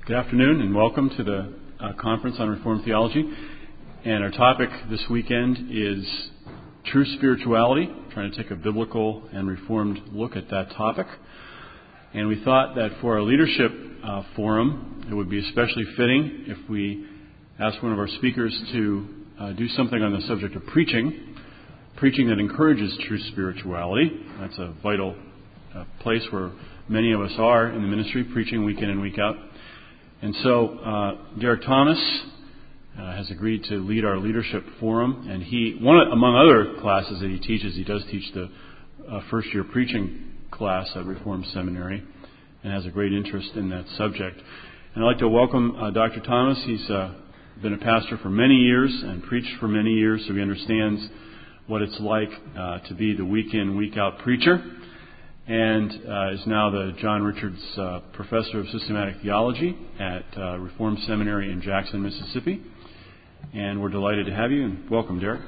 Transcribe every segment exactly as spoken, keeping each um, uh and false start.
Good afternoon and welcome to the uh, Conference on Reformed Theology. And our topic this weekend is true spirituality, trying to take a biblical and reformed look at that topic. And we thought that for our leadership uh, forum, it would be especially fitting if we asked one of our speakers to uh, do something on the subject of preaching, preaching that encourages true spirituality. That's a vital uh, place where many of us are in the ministry, preaching week in and week out. And so uh, Derek Thomas uh, has agreed to lead our leadership forum, and he, one among other classes that he teaches, he does teach the uh, first-year preaching class at Reformed Seminary, and has a great interest in that subject. And I'd like to welcome uh, Doctor Thomas. He's uh, been a pastor for many years and preached for many years, so he understands what it's like uh, to be the week-in, week-out preacher, and uh, is now the John Richards uh, Professor of Systematic Theology at uh, Reformed Seminary in Jackson, Mississippi. And we're delighted to have you, and welcome, Derek.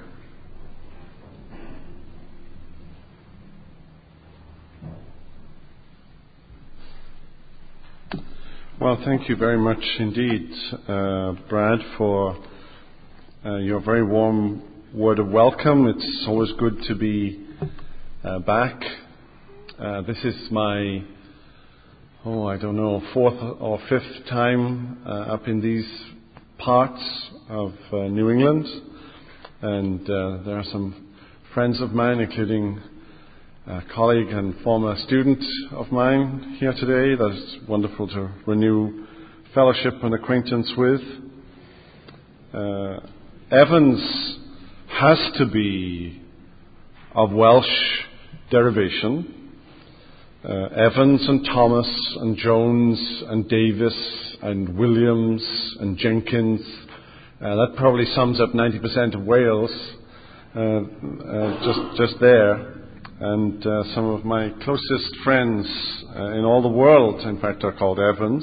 Well, thank you very much indeed, uh, Brad, for uh, your very warm word of welcome. It's always good to be uh, back. Uh, this is my, oh, I don't know, fourth or fifth time uh, up in these parts of uh, New England. And uh, there are some friends of mine, including a colleague and former student of mine here today that is wonderful to renew fellowship and acquaintance with. Uh, Evans has to be of Welsh derivation. Uh, Evans and Thomas and Jones and Davis and Williams and Jenkins. Uh, that probably sums up ninety percent of Wales, uh, uh, just just there. And uh, some of my closest friends uh, in all the world, in fact, are called Evans.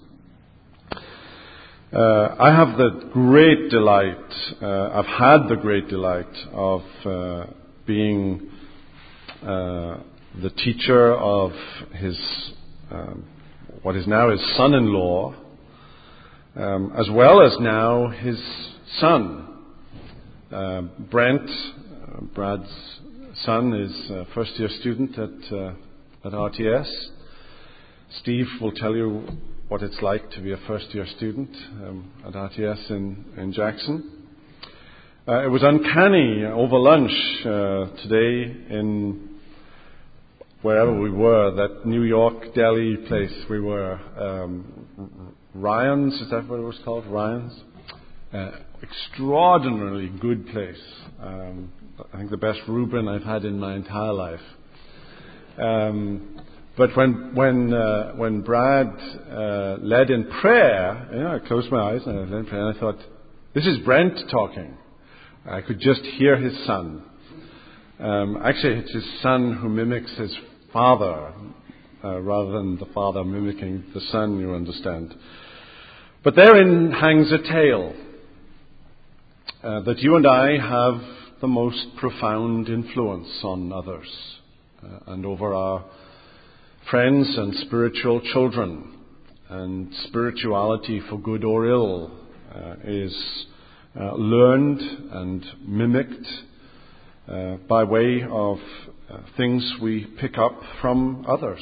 Uh, I have the great delight, uh, I've had the great delight of uh, being uh, the teacher of his, um, what is now his son-in-law, um, as well as now his son. Uh, Brent, uh, Brad's son, is a first-year student at uh, at R T S. Steve will tell you what it's like to be a first-year student um, at R T S in, in Jackson. Uh, it was uncanny over lunch uh, today in wherever we were, that New York deli place we were, um, Ryan's, is that what it was called? Ryan's? Uh, extraordinarily good place. Um, I think the best Reuben I've had in my entire life. Um, but when when uh, when Brad uh, led in prayer, you know, I closed my eyes and I led in prayer, and I thought, this is Brent talking. I could just hear his son. Um, actually, it's his son who mimics his father, uh, rather than the father mimicking the son, you understand. But therein hangs a tale, uh, that you and I have the most profound influence on others uh, and over our friends and spiritual children. And spirituality, for good or ill, uh, is uh, learned and mimicked uh, by way of uh, things we pick up from others.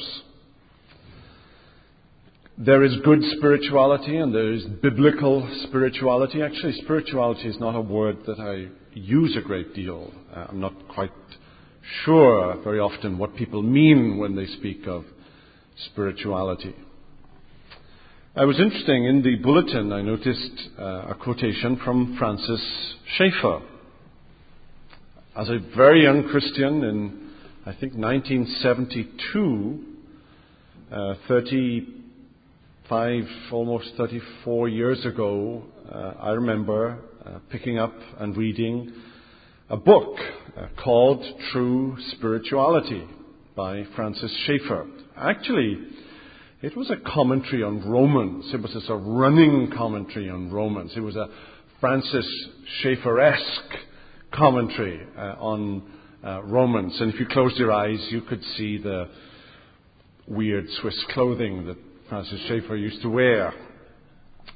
There is good spirituality and there is biblical spirituality. Actually, spirituality is not a word that I use a great deal. Uh, I'm not quite sure very often what people mean when they speak of spirituality. It was interesting, in the bulletin I noticed uh, a quotation from Francis Schaeffer. As a very young Christian in, I think, nineteen seventy-two, uh, thirty-five, almost thirty-four years ago, uh, I remember uh, picking up and reading a book uh, called True Spirituality by Francis Schaeffer. Actually, it was a commentary on Romans. It was a sort of running commentary on Romans. It was a Francis Schaeffer-esque commentary uh, on uh, Romans. And if you closed your eyes, you could see the weird Swiss clothing that Francis Schaeffer used to wear.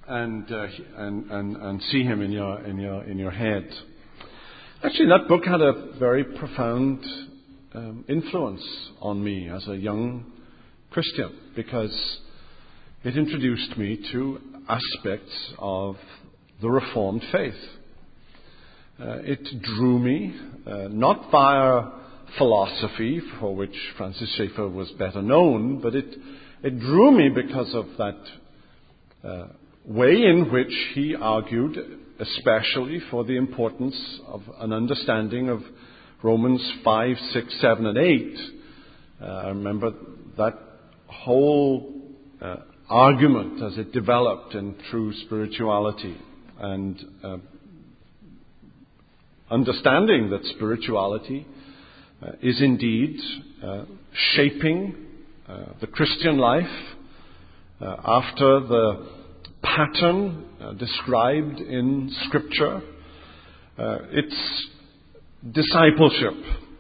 and, uh, and and and see him in your in your in your head. Actually, that book had a very profound um, influence on me as a young Christian, because it introduced me to aspects of the Reformed faith. Uh, it drew me, uh, not via philosophy, for which Francis Schaeffer was better known, but it, it drew me because of that uh, way in which he argued, especially for the importance of an understanding of Romans five, six, seven, and eight. Uh, I remember that whole uh, argument as it developed in true spirituality, and uh, understanding that spirituality uh, is indeed uh, shaping uh, the Christian life uh, after the pattern uh, described in Scripture. Uh, it's discipleship.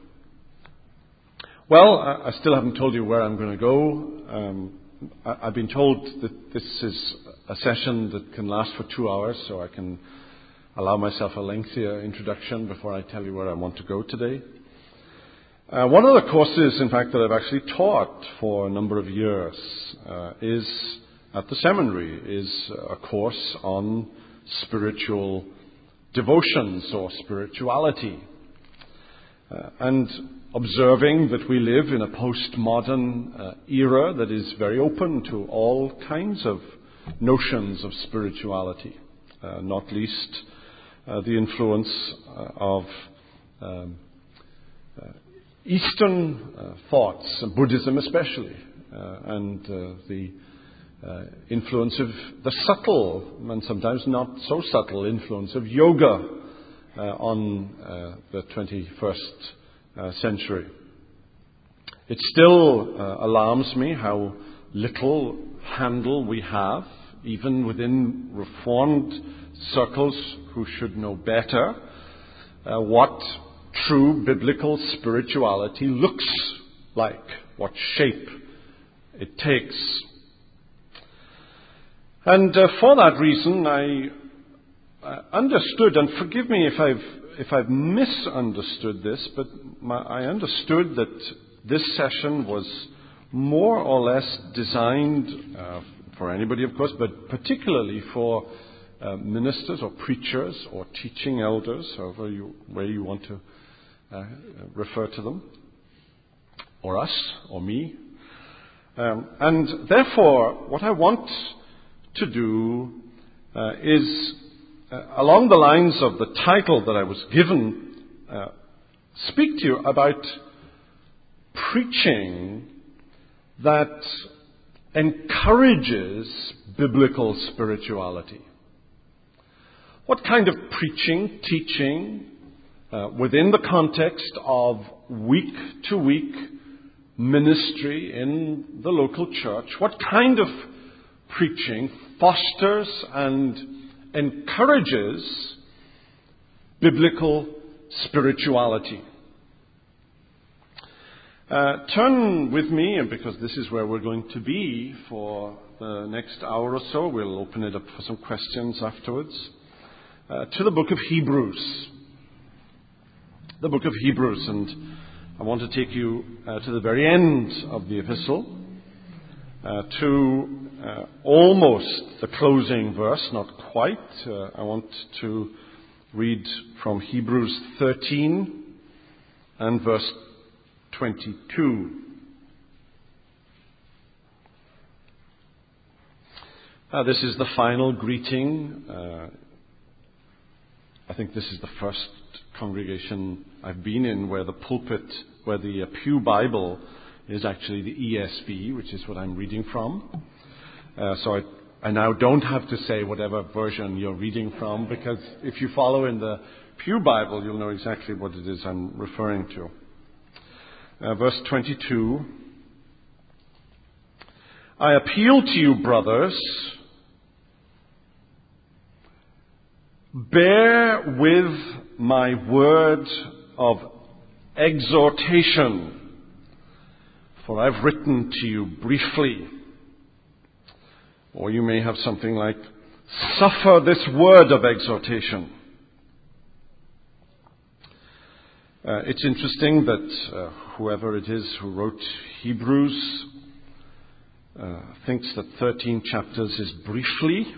Well, I, I still haven't told you where I'm going to go. Um, I, I've been told that this is a session that can last for two hours, so I can allow myself a lengthier introduction before I tell you where I want to go today. Uh, one of the courses, in fact, that I've actually taught for a number of years uh, is at the seminary, is a course on spiritual devotions or spirituality. Uh, and observing that we live in a postmodern uh, era that is very open to all kinds of notions of spirituality, uh, not least uh, the influence uh, of um, uh, Eastern uh, thoughts, Buddhism especially, uh, and uh, the uh, influence of the subtle and sometimes not so subtle influence of yoga uh, on uh, the twenty-first uh, century. It still uh, alarms me how little handle we have, even within Reformed circles who should know better, uh, what true biblical spirituality looks like, what shape it takes. And uh, for that reason, I uh, understood, and forgive me if I've if I've misunderstood this, but my, I understood that this session was more or less designed uh, for anybody, of course, but particularly for uh, ministers or preachers or teaching elders, however you, way you want to uh, refer to them, or us, or me. Um, and therefore, what I want to do uh, is, uh, along the lines of the title that I was given, uh, speak to you about preaching that encourages biblical spirituality. What kind of preaching, teaching, uh, within the context of week-to-week ministry in the local church, what kind of preaching fosters and encourages biblical spirituality? Uh, turn with me, and because this is where we're going to be for the next hour or so, we'll open it up for some questions afterwards, uh, to the book of Hebrews. The book of Hebrews, and I want to take you uh, to the very end of the epistle, uh, to uh, almost the closing verse, not quite. Uh, I want to read from Hebrews thirteen and verse twenty-two. Uh, this is the final greeting. Uh, I think this is the first congregation I've been in where the pulpit, where the uh, Pew Bible is actually the E S V, which is what I'm reading from. Uh, so I, I now don't have to say whatever version you're reading from, because if you follow in the Pew Bible, you'll know exactly what it is I'm referring to. Uh, verse twenty-two, I appeal to you, brothers, bear with my word of exhortation, for I've written to you briefly. Or you may have something like, suffer this word of exhortation. Uh, it's interesting that uh, whoever it is who wrote Hebrews uh, thinks that thirteen chapters is briefly.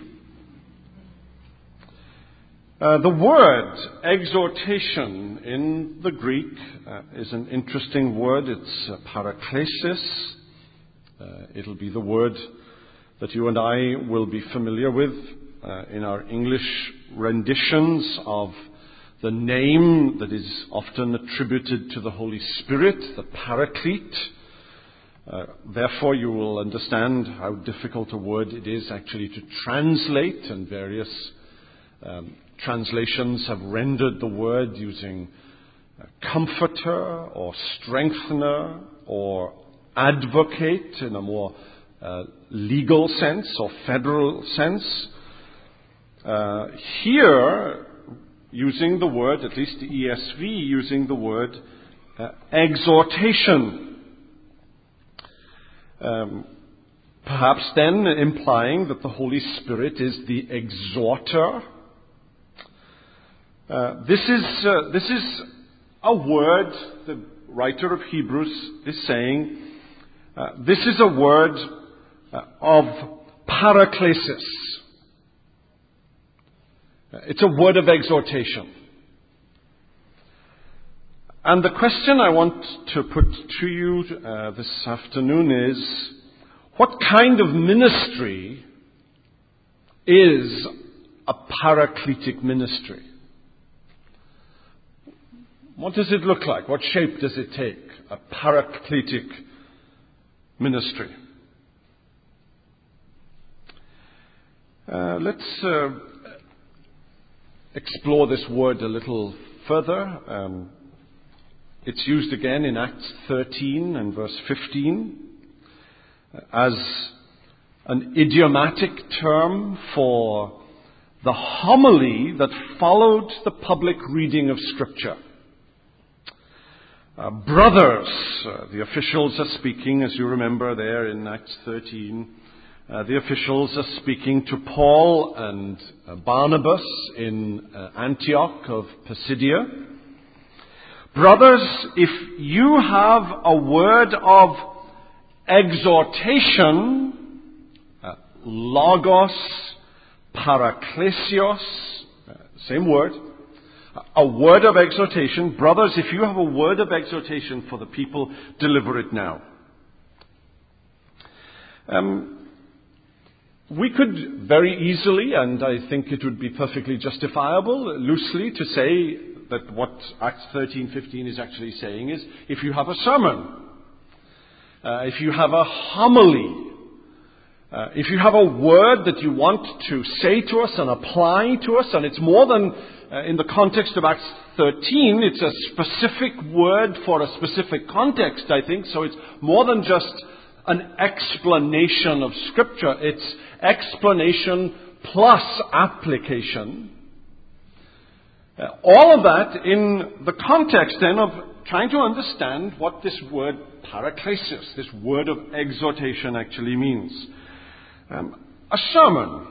Uh, the word exhortation in the Greek uh, is an interesting word. It's uh, paraklesis. Uh, it'll be the word that you and I will be familiar with uh, in our English renditions of the name that is often attributed to the Holy Spirit, the Paraclete. Uh, therefore, you will understand how difficult a word it is actually to translate, and various um, translations have rendered the word using comforter or strengthener or advocate in a more uh, legal sense or federal sense. Uh, here, using the word, at least the E S V, using the word uh, exhortation. Um, perhaps then implying that the Holy Spirit is the exhorter. Uh, this is uh, this is a word, the writer of Hebrews is saying, uh, this is a word uh, of paraklesis. It's a word of exhortation. And the question I want to put to you uh, this afternoon is, what kind of ministry is a paracletic ministry? What does it look like? What shape does it take? A paracletic ministry. Uh, let's uh, explore this word a little further. Um, it's used again in Acts thirteen and verse fifteen as an idiomatic term for the homily that followed the public reading of Scripture. Uh, brothers, uh, the officials are speaking, as you remember there in Acts thirteen. Uh, the officials are speaking to Paul and uh, Barnabas in uh, Antioch of Pisidia. Brothers, if you have a word of exhortation, uh, logos, paraklesios, uh, same word, a word of exhortation. Brothers, if you have a word of exhortation for the people, deliver it now. Um, we could very easily, and I think it would be perfectly justifiable, loosely, to say that what Acts thirteen fifteen is actually saying is, if you have a sermon, uh, if you have a homily, Uh, if you have a word that you want to say to us and apply to us, and it's more than, uh, in the context of Acts thirteen, it's a specific word for a specific context, I think, so it's more than just an explanation of Scripture, it's explanation plus application. Uh, all of that in the context then of trying to understand what this word paraklesis, this word of exhortation actually means. Um, a sermon.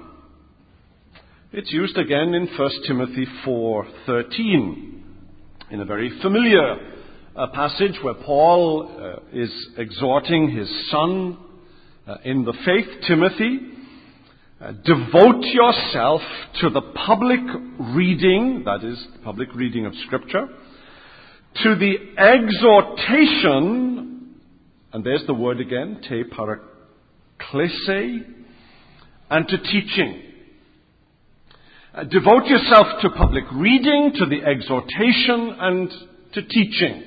It's used again in First Timothy four thirteen, in a very familiar uh, passage where Paul uh, is exhorting his son uh, in the faith, Timothy. Uh, devote yourself to the public reading, that is, the public reading of Scripture, to the exhortation, and there's the word again, te paraklese, and to teaching. Uh, devote yourself to public reading, to the exhortation, and to teaching.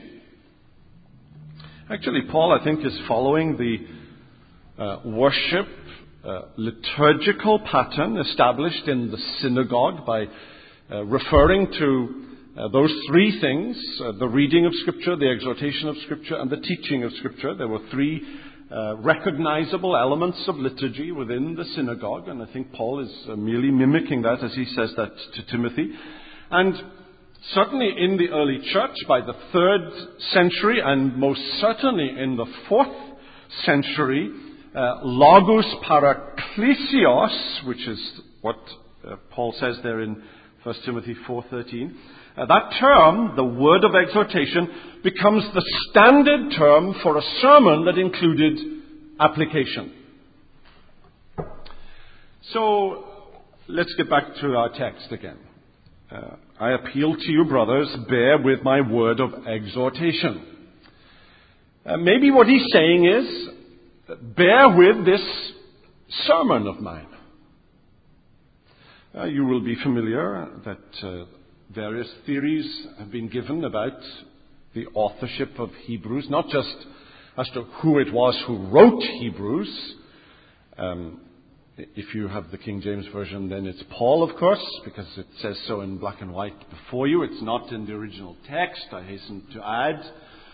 Actually, Paul, I think, is following the uh, worship uh, liturgical pattern established in the synagogue by uh, referring to uh, those three things, uh, the reading of Scripture, the exhortation of Scripture, and the teaching of Scripture. There were three Uh, recognizable elements of liturgy within the synagogue, and I think Paul is uh, merely mimicking that as he says that to Timothy. And certainly in the early church, by the third century, and most certainly in the fourth century, uh, logos paraklesios, which is what uh, Paul says there in First Timothy four thirteen, uh, that term, the word of exhortation, becomes the standard term for a sermon that included application. So, let's get back to our text again. Uh, I appeal to you, brothers, bear with my word of exhortation. Uh, maybe what he's saying is, bear with this sermon of mine. Uh, you will be familiar that uh, various theories have been given about the authorship of Hebrews, not just as to who it was who wrote Hebrews. Um, if you have the King James Version, then it's Paul, of course, because it says so in black and white before you. It's not in the original text, I hasten to add.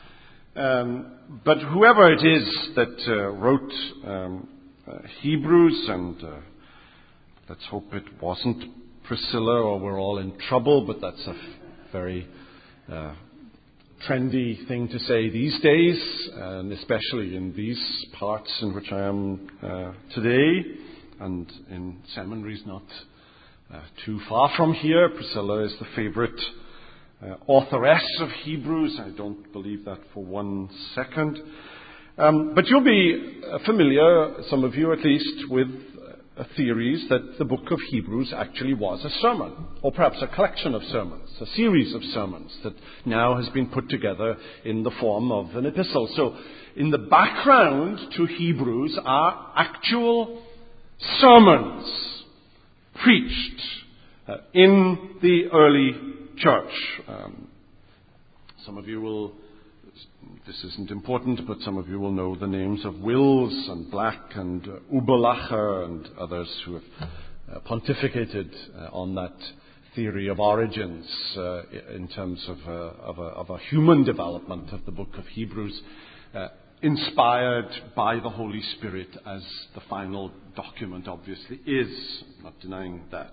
Um, but whoever it is that uh, wrote um, uh, Hebrews, and uh, let's hope it wasn't Priscilla or we're all in trouble, but that's a very uh, trendy thing to say these days, and especially in these parts in which I am uh, today, and in seminaries not uh, too far from here. Priscilla is the favorite uh, authoress of Hebrews. I don't believe that for one second. Um, but you'll be familiar, some of you at least, with uh, theories that the book of Hebrews actually was a sermon, or perhaps a collection of sermons, a series of sermons that now has been put together in the form of an epistle. So in the background to Hebrews are actual sermons preached uh, in the early church. Um, some of you will, this isn't important, but some of you will know the names of Wills and Black and uh, Ubelacher and others who have uh, pontificated uh, on that theory of origins uh, in terms of, uh, of, a, of a human development of the book of Hebrews, uh, inspired by the Holy Spirit, as the final document obviously is. I'm not denying that.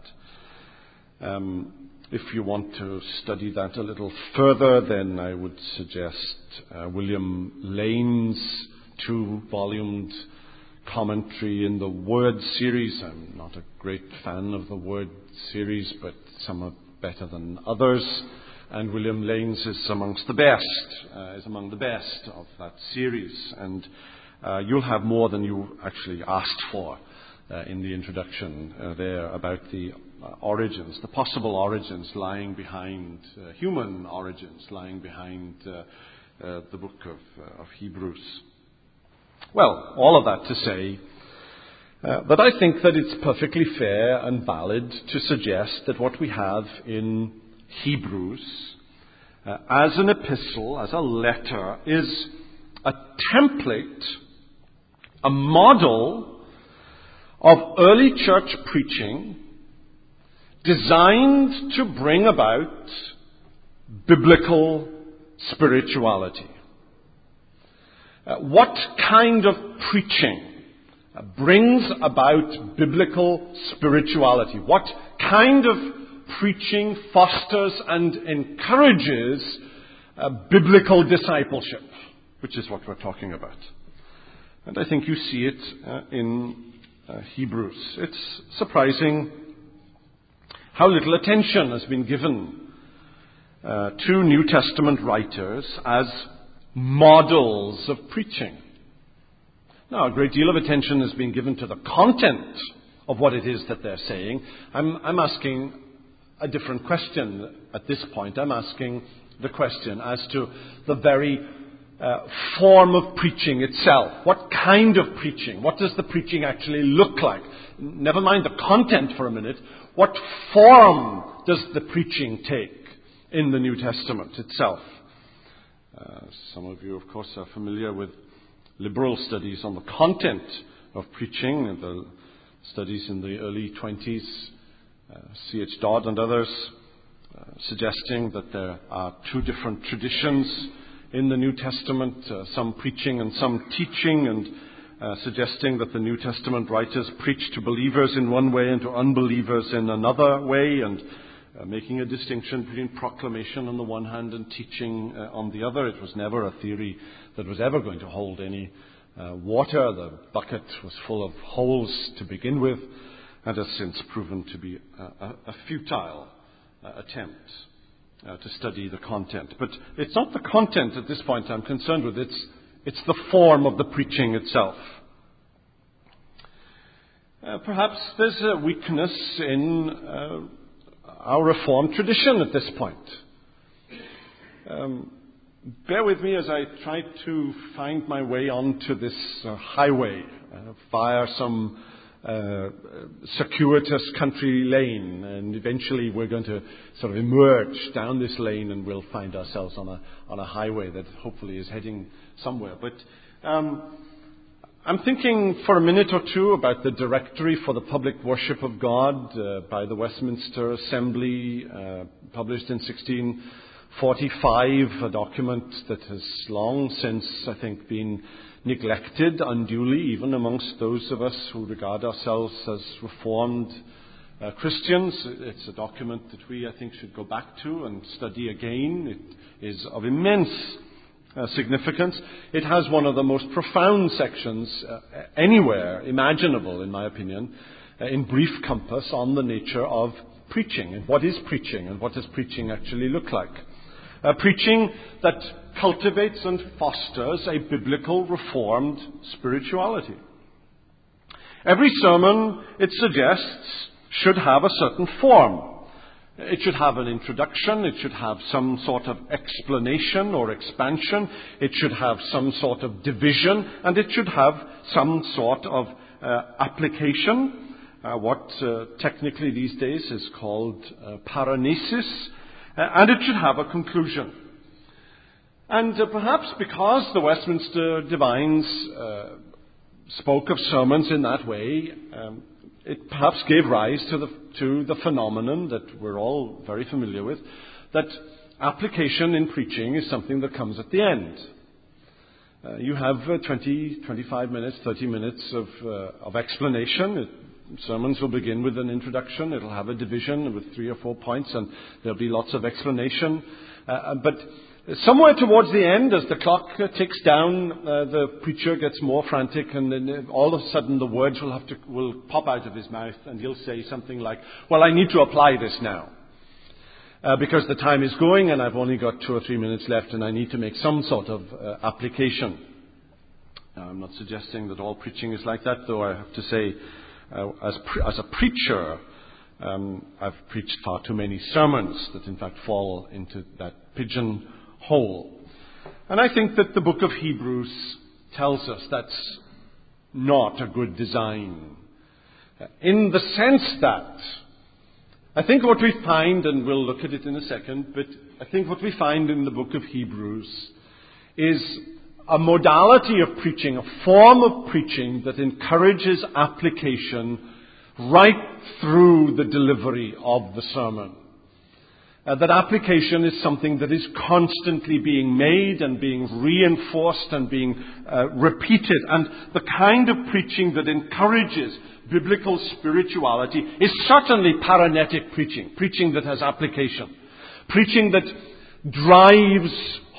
Um, if you want to study that a little further, then I would suggest uh, William Lane's two-volumed commentary in the Word series. I'm not a great fan of the Word series, but some are better than others. And William Lane's is amongst the best, uh, is among the best of that series. And uh, you'll have more than you actually asked for uh, in the introduction uh, there about the uh, origins, the possible origins lying behind, uh, human origins lying behind uh, uh, the book of, uh, of Hebrews. Well, all of that to say uh, that I think that it's perfectly fair and valid to suggest that what we have in Hebrews uh, as an epistle, as a letter, is a template, a model of early church preaching designed to bring about biblical spirituality. Uh, what kind of preaching uh, brings about biblical spirituality? What kind of preaching fosters and encourages uh, biblical discipleship, which is what we're talking about? And I think you see it uh, in uh, Hebrews. It's surprising how little attention has been given uh, to New Testament writers as models of preaching. Now, a great deal of attention has been given to the content of what it is that they're saying. I'm, I'm asking a different question at this point. I'm asking the question as to the very uh, form of preaching itself. What kind of preaching? What does the preaching actually look like? Never mind the content for a minute. What form does the preaching take in the New Testament itself? Uh, some of you, of course, are familiar with liberal studies on the content of preaching, and the studies in the early twenties, uh, C H Dodd and others, uh, suggesting that there are two different traditions in the New Testament, uh, some preaching and some teaching, and uh, suggesting that the New Testament writers preach to believers in one way and to unbelievers in another way, and Uh, making a distinction between proclamation on the one hand and teaching uh, on the other. It was never a theory that was ever going to hold any uh, water. The bucket was full of holes to begin with, and has since proven to be a, a, a futile uh, attempt uh, to study the content. But it's not the content at this point I'm concerned with. It's, it's the form of the preaching itself. Uh, perhaps there's a weakness in uh, our Reformed tradition at this point. Um, bear with me as I try to find my way onto this uh, highway uh, via some uh, circuitous country lane, and eventually we're going to sort of emerge down this lane and we'll find ourselves on a on a highway that hopefully is heading somewhere. But um, I'm thinking for a minute or two about the Directory for the Public Worship of God uh, by the Westminster Assembly, uh, published in sixteen forty-five, a document that has long since, I think, been neglected unduly, even amongst those of us who regard ourselves as Reformed uh, Christians. It's a document that we, I think, should go back to and study again. It is of immense Uh, significance. It has one of the most profound sections uh, anywhere imaginable, in my opinion, uh, in brief compass on the nature of preaching and what is preaching and what does preaching actually look like. Uh, preaching that cultivates and fosters a biblical reformed spirituality. Every sermon, it suggests, should have a certain form. It should have an introduction, it should have some sort of explanation or expansion, it should have some sort of division, and it should have some sort of uh, application, uh, what uh, technically these days is called uh, paranesis, uh, and it should have a conclusion. And uh, perhaps because the Westminster Divines uh, spoke of sermons in that way, um, it perhaps gave rise to the, to the phenomenon that we're all very familiar with, that application in preaching is something that comes at the end. Uh, you have uh, twenty, twenty-five minutes, thirty minutes of, uh, of explanation. It, sermons will begin with an introduction. It'll have a division with three or four points, and there'll be lots of explanation. Uh, but somewhere towards the end, as the clock uh, ticks down, uh, the preacher gets more frantic, and then all of a sudden the words will have to will pop out of his mouth, and he'll say something like, "Well, I need to apply this now uh, because the time is going, and I've only got two or three minutes left, and I need to make some sort of uh, application." Now, I'm not suggesting that all preaching is like that, though. I have to say, uh, as pre- as a preacher, um, I've preached far too many sermons that, in fact, fall into that pigeon whole. And I think that the book of Hebrews tells us that's not a good design. In the sense that, I think what we find, and we'll look at it in a second, but I think what we find in the book of Hebrews is a modality of preaching, a form of preaching that encourages application right through the delivery of the sermon. Uh, that application is something that is constantly being made and being reinforced and being uh, repeated. And the kind of preaching that encourages biblical spirituality is certainly paranetic preaching, preaching that has application, preaching that drives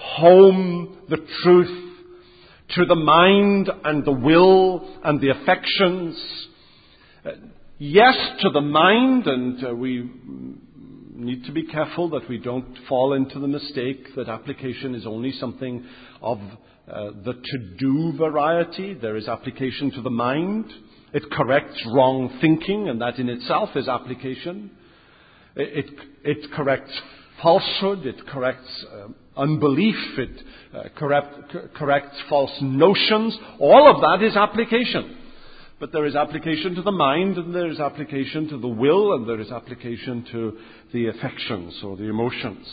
home the truth to the mind and the will and the affections. Uh, yes, to the mind, and uh, we need to be careful that we don't fall into the mistake that application is only something of uh, the to-do variety. There is application to the mind. It corrects wrong thinking, and that in itself is application. It, it, it corrects falsehood. It corrects uh, unbelief. It uh, correct, co- corrects false notions. All of that is application. But there is application to the mind, and there is application to the will, and there is application to the affections or the emotions.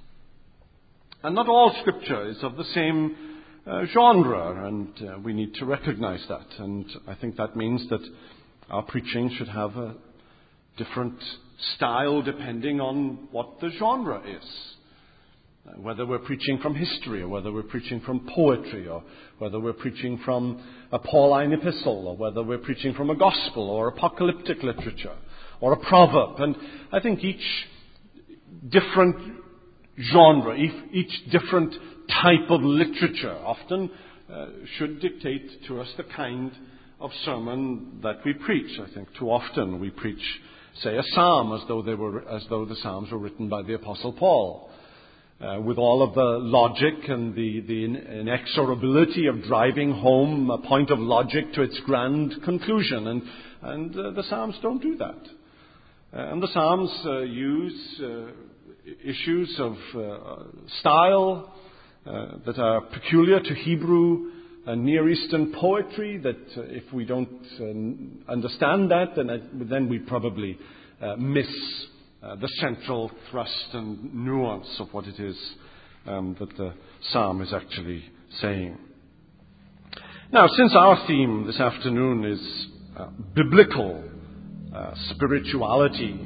And not all Scripture is of the same uh, genre, and uh, we need to recognize that. And I think that means that our preaching should have a different style depending on what the genre is. Whether we're preaching from history, or whether we're preaching from poetry, or whether we're preaching from a Pauline epistle, or whether we're preaching from a gospel or apocalyptic literature or a proverb. And I think each different genre, each different type of literature often uh, should dictate to us the kind of sermon that we preach. I think too often we preach, say, a psalm as though they were, as though the psalms were written by the Apostle Paul, uh, with all of the logic and the, the inexorability of driving home a point of logic to its grand conclusion. And, and uh, the psalms don't do that. Uh, and the psalms uh, use uh, issues of uh, style uh, that are peculiar to Hebrew and Near Eastern poetry, that uh, if we don't uh, understand that, then, uh, then we probably uh, miss uh, the central thrust and nuance of what it is um, that the psalm is actually saying. Now, since our theme this afternoon is uh, biblical uh, spirituality,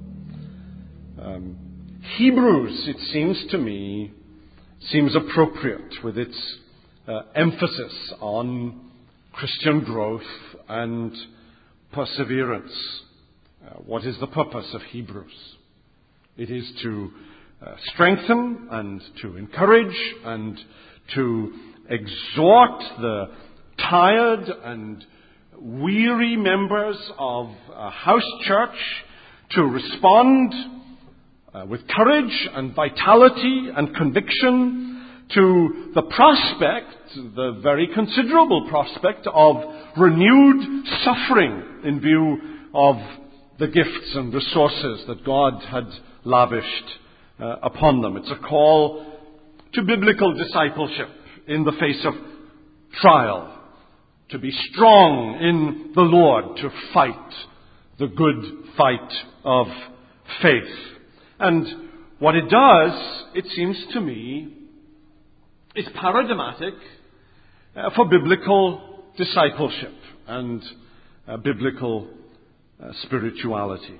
um, Hebrews, it seems to me, seems appropriate with its Uh, emphasis on Christian growth and perseverance. Uh, what is the purpose of Hebrews? It is to uh, strengthen and to encourage and to exhort the tired and weary members of a house church to respond uh, with courage and vitality and conviction to the prospect, the very considerable prospect of renewed suffering in view of the gifts and resources that God had lavished uh, upon them. It's a call to biblical discipleship in the face of trial, to be strong in the Lord, to fight the good fight of faith. And what it does, it seems to me, is paradigmatic uh, for biblical discipleship and uh, biblical uh, spirituality.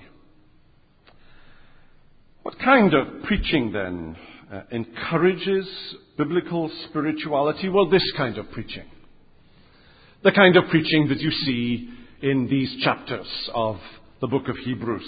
What kind of preaching then uh, encourages biblical spirituality? Well, this kind of preaching. The kind of preaching that you see in these chapters of the book of Hebrews.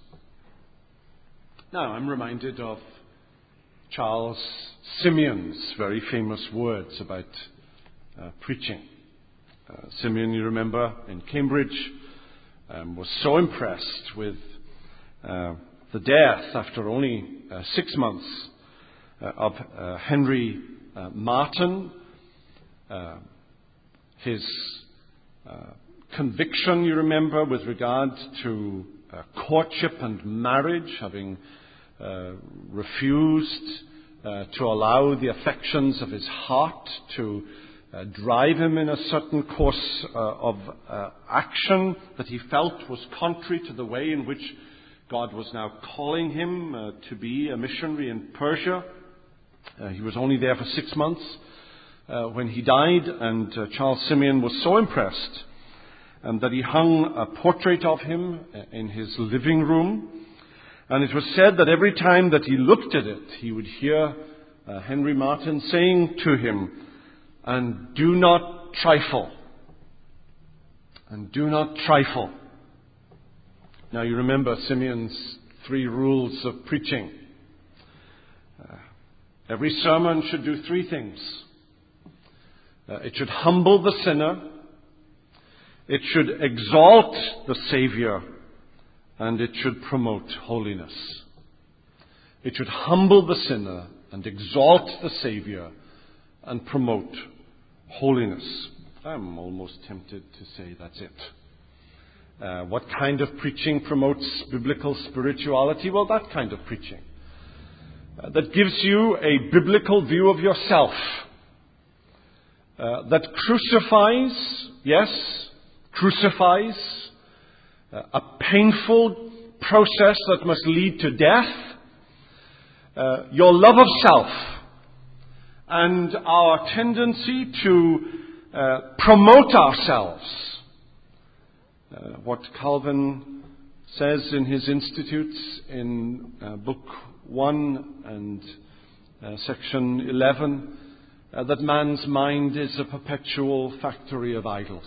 Now, I'm reminded of Charles Simeon's very famous words about uh, preaching. Uh, Simeon, you remember, in Cambridge, um, was so impressed with uh, the death after only uh, six months uh, of uh, Henry uh, Martyn, uh, his uh, conviction, you remember, with regard to uh, courtship and marriage, having uh, refused uh, to allow the affections of his heart to uh, drive him in a certain course uh, of uh, action that he felt was contrary to the way in which God was now calling him uh, to be a missionary in Persia. Uh, he was only there for six months uh, when he died, and uh, Charles Simeon was so impressed um, that he hung a portrait of him in his living room. And it was said that every time that he looked at it, he would hear uh, Henry Martyn saying to him, "And do not trifle. And do not trifle." Now you remember Simeon's three rules of preaching. Uh, every sermon should do three things. Uh, it should humble the sinner. It should exalt the Savior. And it should promote holiness. It should humble the sinner and exalt the Savior and promote holiness. I'm almost tempted to say that's it. Uh, what kind of preaching promotes biblical spirituality? Well, that kind of preaching. Uh, that gives you a biblical view of yourself. Uh, that crucifies, yes, crucifies, uh, a painful process that must lead to death, uh, your love of self, and our tendency to uh, promote ourselves. Uh, what Calvin says in his Institutes in uh, Book one and uh, Section eleven, uh, that man's mind is a perpetual factory of idols.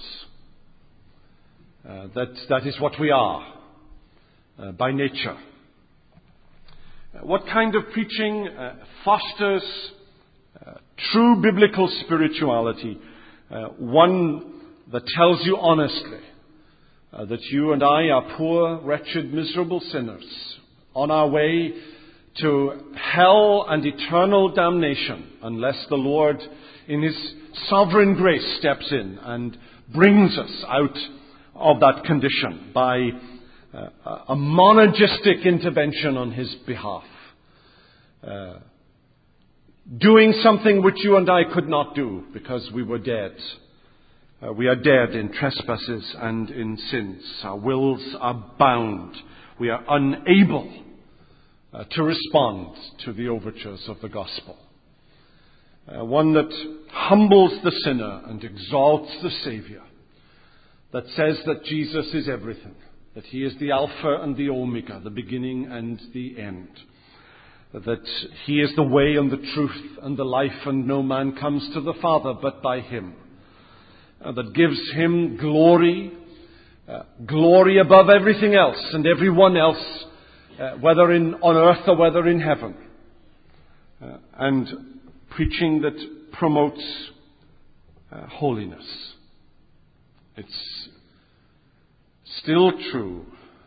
Uh, that that is what we are uh, by nature. Uh, what kind of preaching uh, fosters uh, true biblical spirituality? Uh, one that tells you honestly uh, that you and I are poor, wretched, miserable sinners on our way to hell and eternal damnation unless the Lord in His sovereign grace steps in and brings us out of that condition by uh, a monergistic intervention on His behalf. Uh, doing something which you and I could not do because we were dead. Uh, we are dead in trespasses and in sins. Our wills are bound. We are unable uh, to respond to the overtures of the gospel. Uh, one that humbles the sinner and exalts the Savior. That says that Jesus is everything. That He is the Alpha and the Omega, the beginning and the end. That He is the way and the truth and the life, and no man comes to the Father but by Him. Uh, that gives Him glory, uh, glory above everything else and everyone else, uh, whether in on earth or whether in heaven. Uh, and preaching that promotes uh, holiness. It's still true.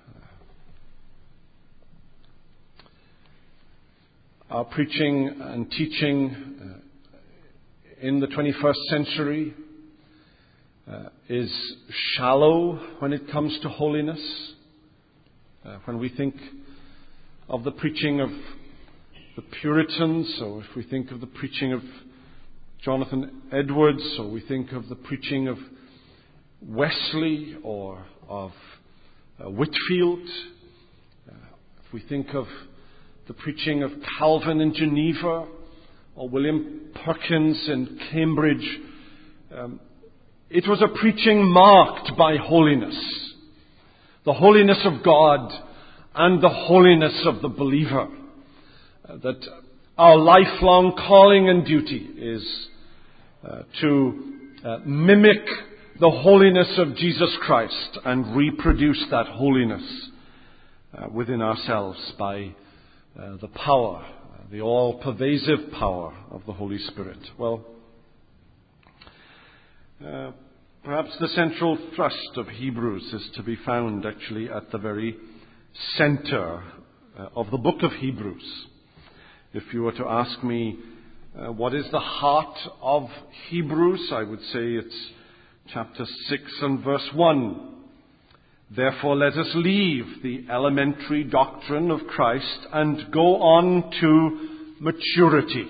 Our preaching and teaching uh, in the twenty-first century uh, is shallow when it comes to holiness. Uh, when we think of the preaching of the Puritans, or if we think of the preaching of Jonathan Edwards, or we think of the preaching of Wesley or of uh, Whitfield, uh, if we think of the preaching of Calvin in Geneva or William Perkins in Cambridge, um, it was a preaching marked by holiness. The holiness of God and the holiness of the believer. Uh, that our lifelong calling and duty is uh, to uh, mimic the holiness of Jesus Christ and reproduce that holiness uh, within ourselves by uh, the power, uh, the all-pervasive power of the Holy Spirit. Well, uh, perhaps the central thrust of Hebrews is to be found actually at the very center uh, of the book of Hebrews. If you were to ask me uh, what is the heart of Hebrews, I would say it's chapter six and verse one. Therefore let us leave the elementary doctrine of Christ and go on to maturity.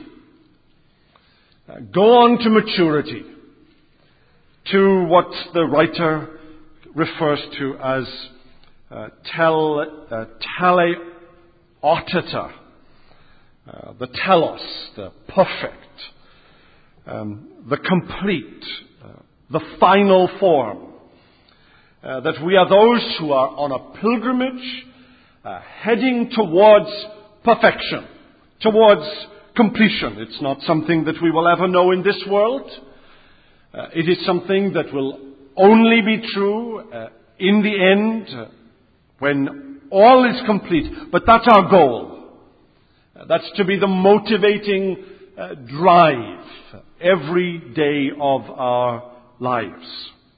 Uh, go on to maturity. To what the writer refers to as uh, tel, uh, teleotita. Uh, the telos, the perfect, um, the complete, uh, the final form. Uh, that we are those who are on a pilgrimage uh, heading towards perfection, towards completion. It's not something that we will ever know in this world. Uh, it is something that will only be true uh, in the end uh, when all is complete. But that's our goal. Uh, that's to be the motivating uh, drive every day of our lives.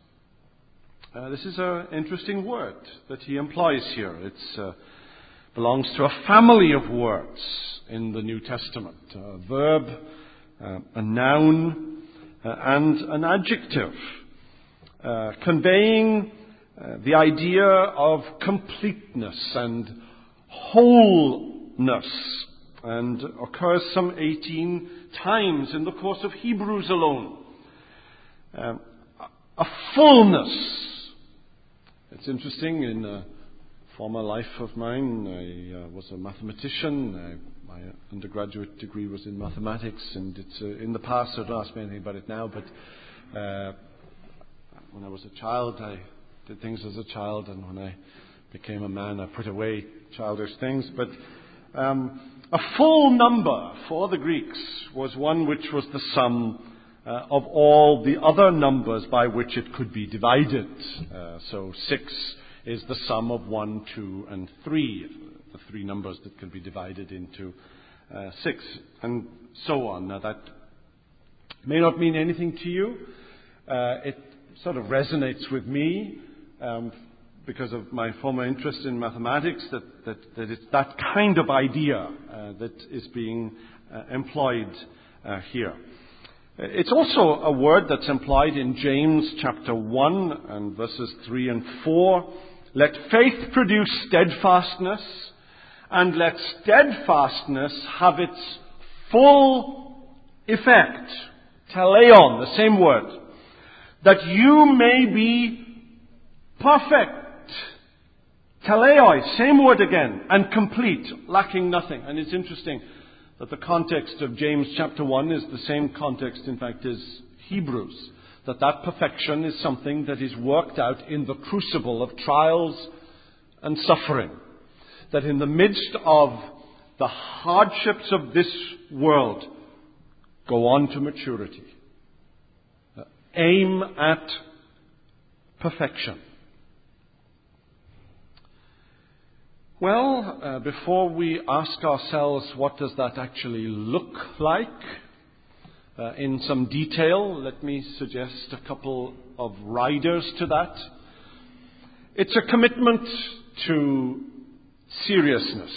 Uh, this is an interesting word that he employs here. It uh, belongs to a family of words in the New Testament. A verb, uh, a noun, uh, and an adjective. Uh, conveying uh, the idea of completeness and wholeness. And occurs some eighteen times in the course of Hebrews alone. Um, a fullness. It's interesting, in a former life of mine, I uh, was a mathematician. I, my undergraduate degree was in mathematics, and it's uh, in the past, so don't ask me anything about it now, but uh, when I was a child, I did things as a child, and when I became a man, I put away childish things. But um, a full number for the Greeks was one which was the sum Uh, of all the other numbers by which it could be divided. Uh, so six is the sum of one, two, and three, the three numbers that can be divided into uh, six, and so on. Now that may not mean anything to you, Uh, it sort of resonates with me um, because of my former interest in mathematics, that, that, that it's that kind of idea uh, that is being uh, employed uh, here. It's also a word that's employed in James chapter one and verses three and four. Let faith produce steadfastness, and let steadfastness have its full effect. Teleon, the same word. That you may be perfect. Teleoi, same word again, and complete, lacking nothing. And it's interesting that the context of James chapter one is the same context, in fact, as Hebrews. That that perfection is something that is worked out in the crucible of trials and suffering. That in the midst of the hardships of this world, go on to maturity. Aim at perfection. Well, uh, before we ask ourselves what does that actually look like uh, in some detail, let me suggest a couple of riders to that. It's a commitment to seriousness.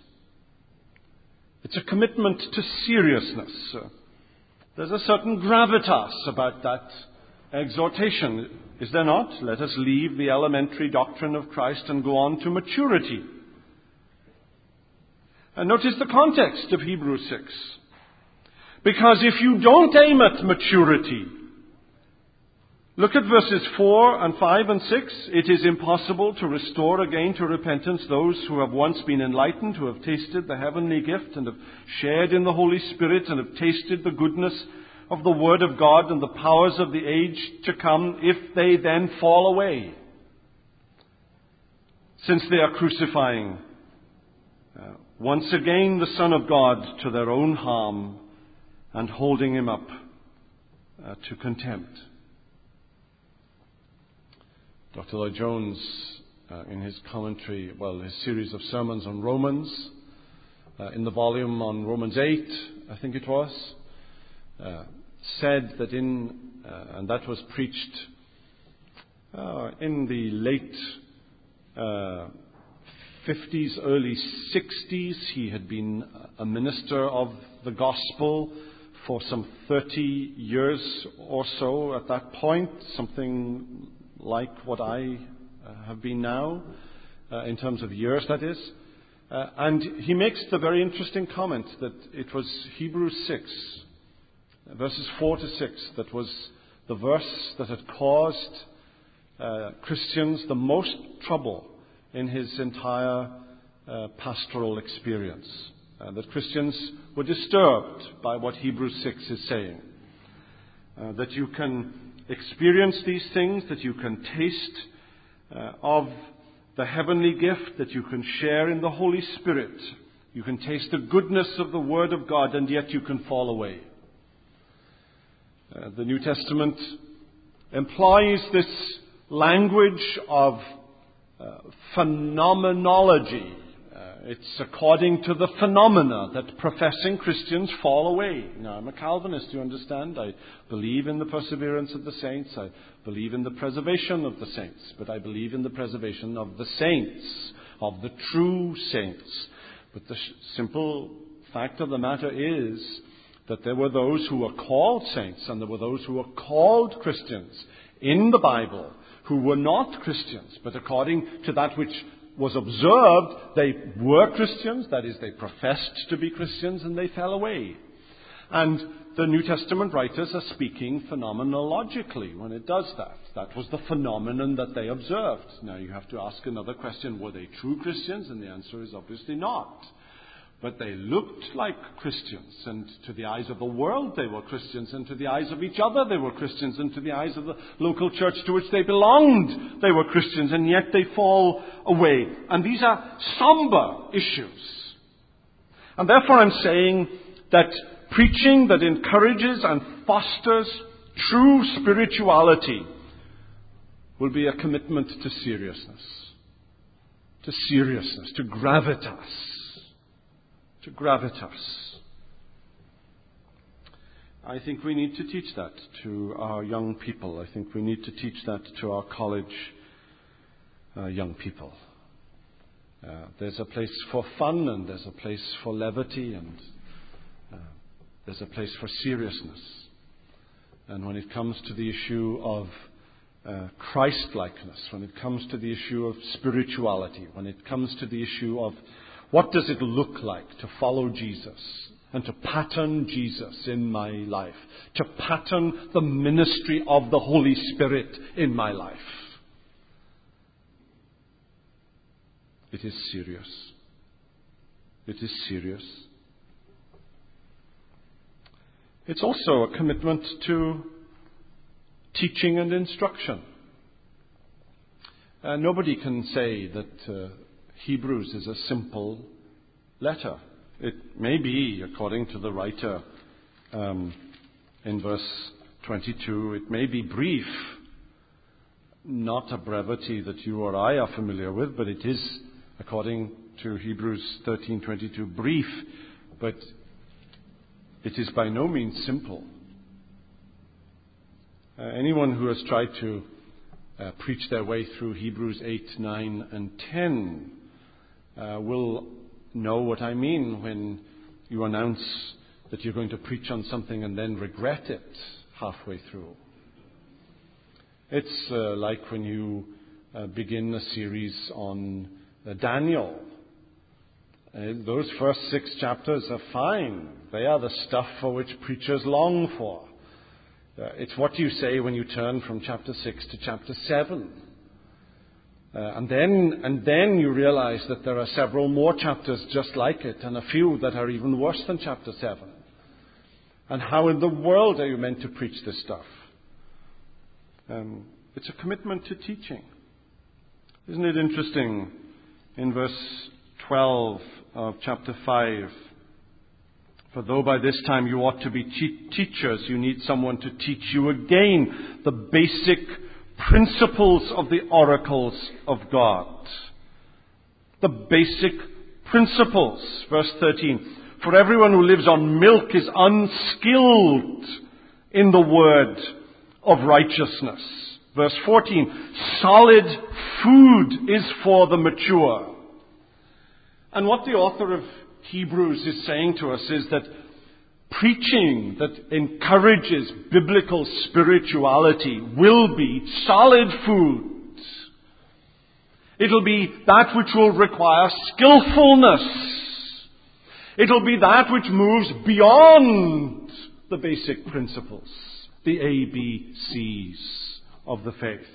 It's a commitment to seriousness. Uh, there's a certain gravitas about that exhortation, is there not? Let us leave the elementary doctrine of Christ and go on to maturity. And notice the context of Hebrews six. Because if you don't aim at maturity, look at verses four and five and six. It is impossible to restore again to repentance those who have once been enlightened, who have tasted the heavenly gift and have shared in the Holy Spirit and have tasted the goodness of the Word of God and the powers of the age to come, if they then fall away, since they are crucifying uh, once again the Son of God to their own harm and holding him up uh, to contempt. Doctor Lloyd Jones, uh, in his commentary, well, his series of sermons on Romans, uh, in the volume on Romans eight, I think it was, uh, said that in, uh, and that was preached uh, in the late uh, fifties, early sixties. He had been a minister of the gospel for some thirty years or so at that point, something like what I uh, have been now, uh, in terms of years, that is. Uh, and he makes the very interesting comment that it was Hebrews six, verses four to six, that was the verse that had caused uh, Christians the most trouble in his entire uh, pastoral experience. Uh, that Christians were disturbed by what Hebrews six is saying. Uh, that you can experience these things, that you can taste uh, of the heavenly gift, that you can share in the Holy Spirit. You can taste the goodness of the Word of God, and yet you can fall away. Uh, the New Testament employs this language of uh, phenomenology. Uh, it's according to the phenomena that professing Christians fall away. Now, I'm a Calvinist, you understand. I believe in the perseverance of the saints. I believe in the preservation of the saints. But I believe in the preservation of the saints, of the true saints. But the sh- simple fact of the matter is that there were those who were called saints and there were those who were called Christians in the Bible who were not Christians, but according to that which was observed, they were Christians, that is, they professed to be Christians, and they fell away. And the New Testament writers are speaking phenomenologically when it does that. That was the phenomenon that they observed. Now you have to ask another question, were they true Christians? And the answer is obviously not. But they looked like Christians, and to the eyes of the world they were Christians, and to the eyes of each other they were Christians, and to the eyes of the local church to which they belonged they were Christians, and yet they fall away. And these are somber issues. And therefore I'm saying that preaching that encourages and fosters true spirituality will be a commitment to seriousness, to seriousness, to gravitas. To gravitas. I think we need to teach that to our young people. I think we need to teach that to our college uh, young people. Uh, there's a place for fun, and there's a place for levity, and uh, there's a place for seriousness. And when it comes to the issue of uh, Christ-likeness, when it comes to the issue of spirituality, when it comes to the issue of what does it look like to follow Jesus, and to pattern Jesus in my life, to pattern the ministry of the Holy Spirit in my life. It is serious. It is serious. It's also a commitment to teaching and instruction. Uh, nobody can say that uh, Hebrews is a simple letter. It may be, according to the writer um, in verse twenty-two, it may be brief, not a brevity that you or I are familiar with, but it is, according to Hebrews thirteen twenty-two, brief, but it is by no means simple. Uh, anyone who has tried to uh, preach their way through Hebrews eight, nine, and ten uh, will know what I mean when you announce that you're going to preach on something and then regret it halfway through. It's uh, like when you uh, begin a series on uh, Daniel. Uh, those first six chapters are fine. They are the stuff for which preachers long for. Uh, it's what you say when you turn from chapter six to chapter seven. Uh, and then and then you realize that there are several more chapters just like it, and a few that are even worse than chapter seven. And how in the world are you meant to preach this stuff? Um, it's a commitment to teaching. Isn't it interesting in verse twelve of chapter five? For though by this time you ought to be te- teachers, you need someone to teach you again the basic principles of the oracles of God. The basic principles. Verse thirteen. For everyone who lives on milk is unskilled in the word of righteousness. Verse fourteen. Solid food is for the mature. And what the author of Hebrews is saying to us is that preaching that encourages biblical spirituality will be solid food. It'll be that which will require skillfulness. It'll be that which moves beyond the basic principles, the A B Cs of the faith.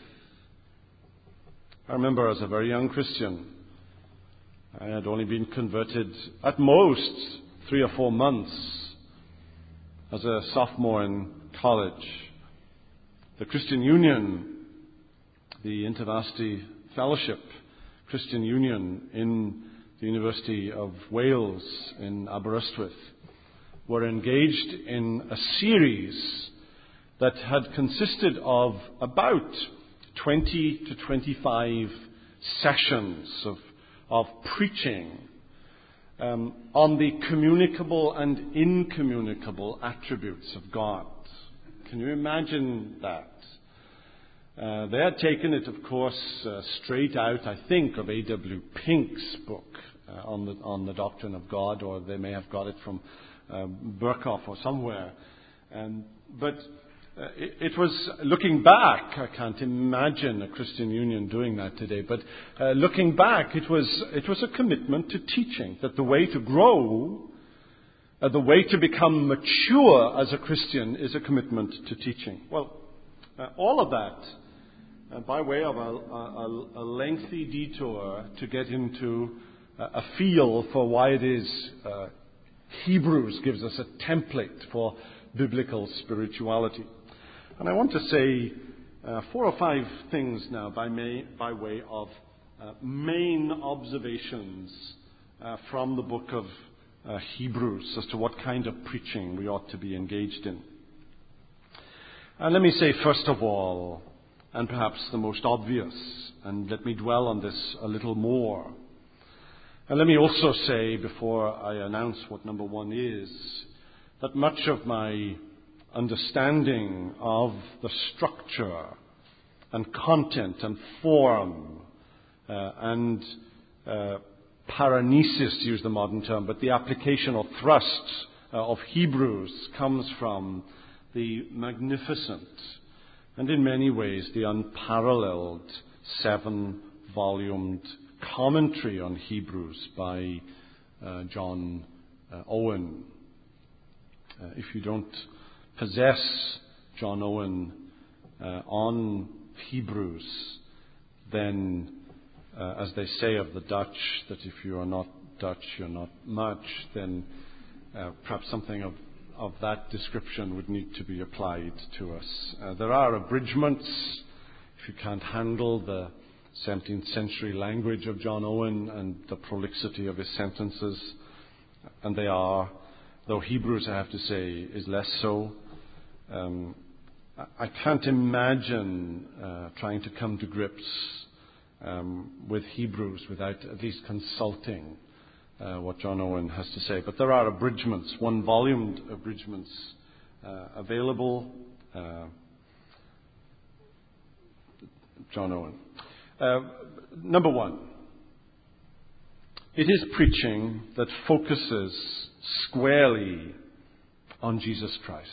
I remember as a very young Christian, I had only been converted at most three or four months as a sophomore in college. The Christian Union, the InterVarsity Fellowship Christian Union in the University of Wales in Aberystwyth, were engaged in a series that had consisted of about twenty to twenty-five sessions of, of preaching um, on the communicable and incommunicable attributes of God. Can you imagine that? Uh, they had taken it, of course, uh, straight out, I think, of A W Pink's book uh, on the on the doctrine of God, or they may have got it from uh, Berkhoff or somewhere. And, but uh, it, it was, looking back, I can't imagine a Christian Union doing that today, but uh, looking back, it was it was a commitment to teaching, that the way to grow, uh, the way to become mature as a Christian is a commitment to teaching. Well, uh, all of that, Uh, by way of a, a, a lengthy detour to get into uh, a feel for why it is uh, Hebrews gives us a template for biblical spirituality. And I want to say uh, four or five things now by, may, by way of uh, main observations uh, from the book of uh, Hebrews as to what kind of preaching we ought to be engaged in. And let me say, first of all, and perhaps the most obvious, and let me dwell on this a little more. And let me also say, before I announce what number one is, that much of my understanding of the structure and content and form uh, and uh, paranesis, to use the modern term, but the application or thrust uh, of Hebrews comes from the magnificent and in many ways the unparalleled seven-volumed commentary on Hebrews by uh, John uh, Owen. Uh, if you don't possess John Owen uh, on Hebrews, then, uh, as they say of the Dutch, that if you are not Dutch, you're not much, then uh, perhaps something of, of that description would need to be applied to us. Uh, there are abridgments. If you can't handle the seventeenth century language of John Owen and the prolixity of his sentences, and they are, though Hebrews, I have to say, is less so. Um, I can't imagine uh, trying to come to grips um, with Hebrews without at least consulting uh, what John Owen has to say. But there are abridgments, one-volumed abridgments uh, available. Uh, John Owen. Uh, number one, it is preaching that focuses squarely on Jesus Christ.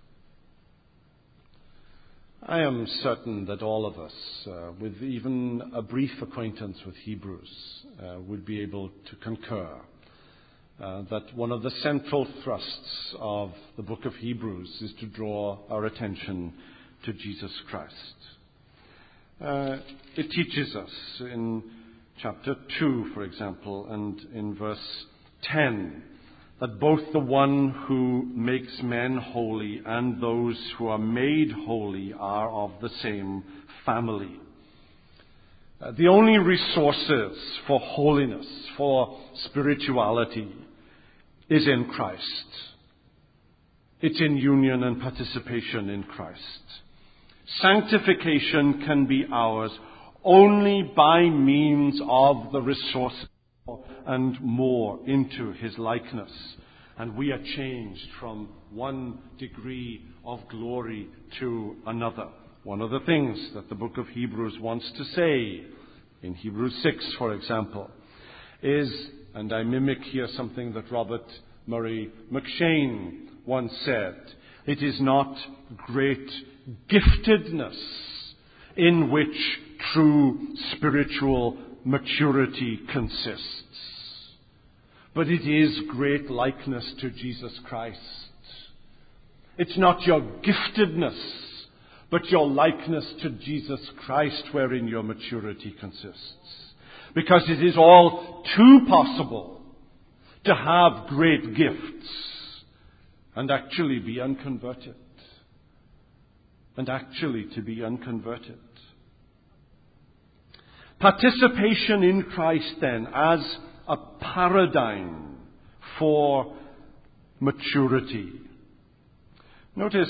I am certain that all of us, uh, with even a brief acquaintance with Hebrews, uh, would be able to concur uh, that one of the central thrusts of the book of Hebrews is to draw our attention to Jesus Christ. Uh, it teaches us in chapter two, for example, and in verse ten, that both the one who makes men holy and those who are made holy are of the same family. Uh, the only resources for holiness, for spirituality, is in Christ. It's in union and participation in Christ. Sanctification can be ours only by means of the resources and more into his likeness. And we are changed from one degree of glory to another. One of the things that the book of Hebrews wants to say, in Hebrews six, for example, is, and I mimic here something that Robert Murray McShane once said, it is not great giftedness in which true spiritual maturity consists, but it is great likeness to Jesus Christ. It's not your giftedness, but your likeness to Jesus Christ wherein your maturity consists. Because it is all too possible to have great gifts and actually be unconverted. And actually to be unconverted. Participation in Christ, then, as a paradigm for maturity. Notice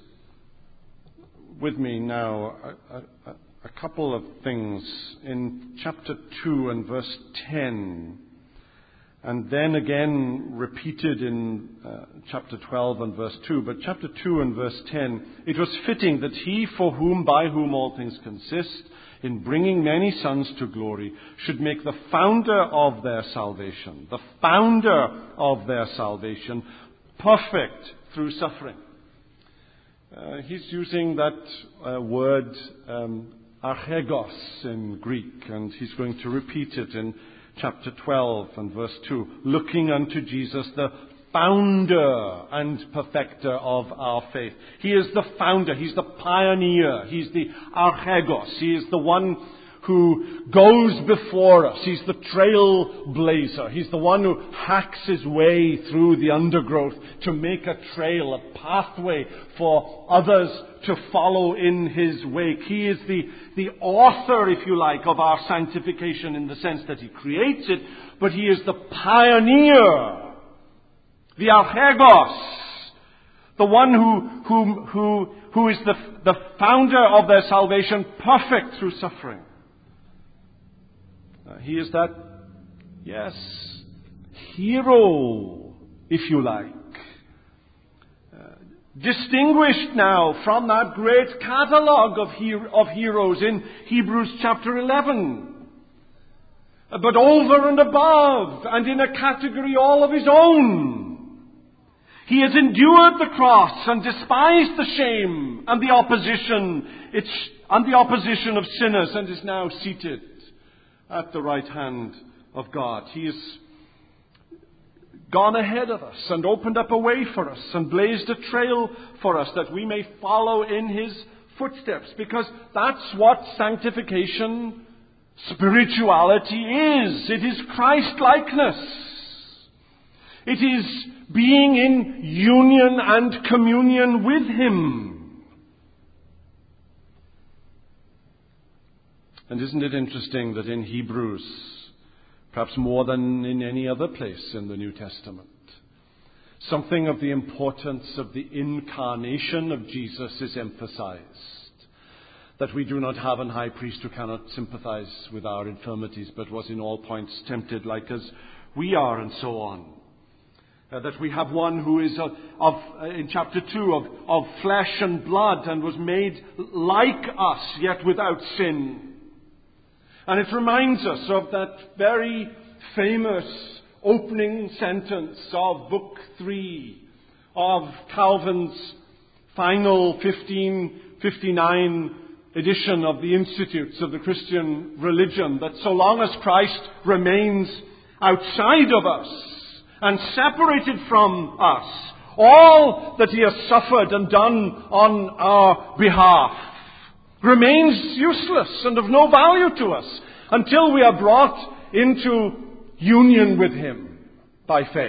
with me now a, a, a couple of things in chapter two and verse ten, and then again repeated in uh, chapter twelve and verse two. But chapter two and verse ten, it was fitting that he for whom, by whom all things consist, in bringing many sons to glory, should make the founder of their salvation, the founder of their salvation, perfect through suffering. Uh, he's using that uh, word um, archegos in Greek, and he's going to repeat it in chapter twelve and verse two. Looking unto Jesus, the founder and perfecter of our faith. He is the founder. He's the pioneer. He's the archegos. He is the one who goes before us. He's the trailblazer. He's the one who hacks his way through the undergrowth to make a trail, a pathway for others to follow in his wake. He is the, the author, if you like, of our sanctification in the sense that he creates it, but he is the pioneer, the archegos, the one who, who, who, who is the, the founder of their salvation, perfect through suffering. Uh, he is that, yes, hero, if you like. Uh, distinguished now from that great catalogue of, her- of heroes in Hebrews chapter eleven. But over and above, and in a category all of his own, he has endured the cross and despised the shame and the opposition, it's, and the opposition of sinners, and is now seated at the right hand of God. He has gone ahead of us and opened up a way for us and blazed a trail for us that we may follow in his footsteps, because that's what sanctification, spirituality is. It is Christ-likeness. It is being in union and communion with him. And isn't it interesting that in Hebrews, perhaps more than in any other place in the New Testament, something of the importance of the incarnation of Jesus is emphasized. That we do not have an high priest who cannot sympathize with our infirmities, but was in all points tempted like as we are, and so on. Uh, that we have one who is of, of uh, in chapter two, of, of flesh and blood, and was made like us, yet without sin. And it reminds us of that very famous opening sentence of Book three of Calvin's final fifteen fifty-nine edition of the Institutes of the Christian Religion, that so long as Christ remains outside of us and separated from us, all that he has suffered and done on our behalf remains useless and of no value to us until we are brought into union with him by faith.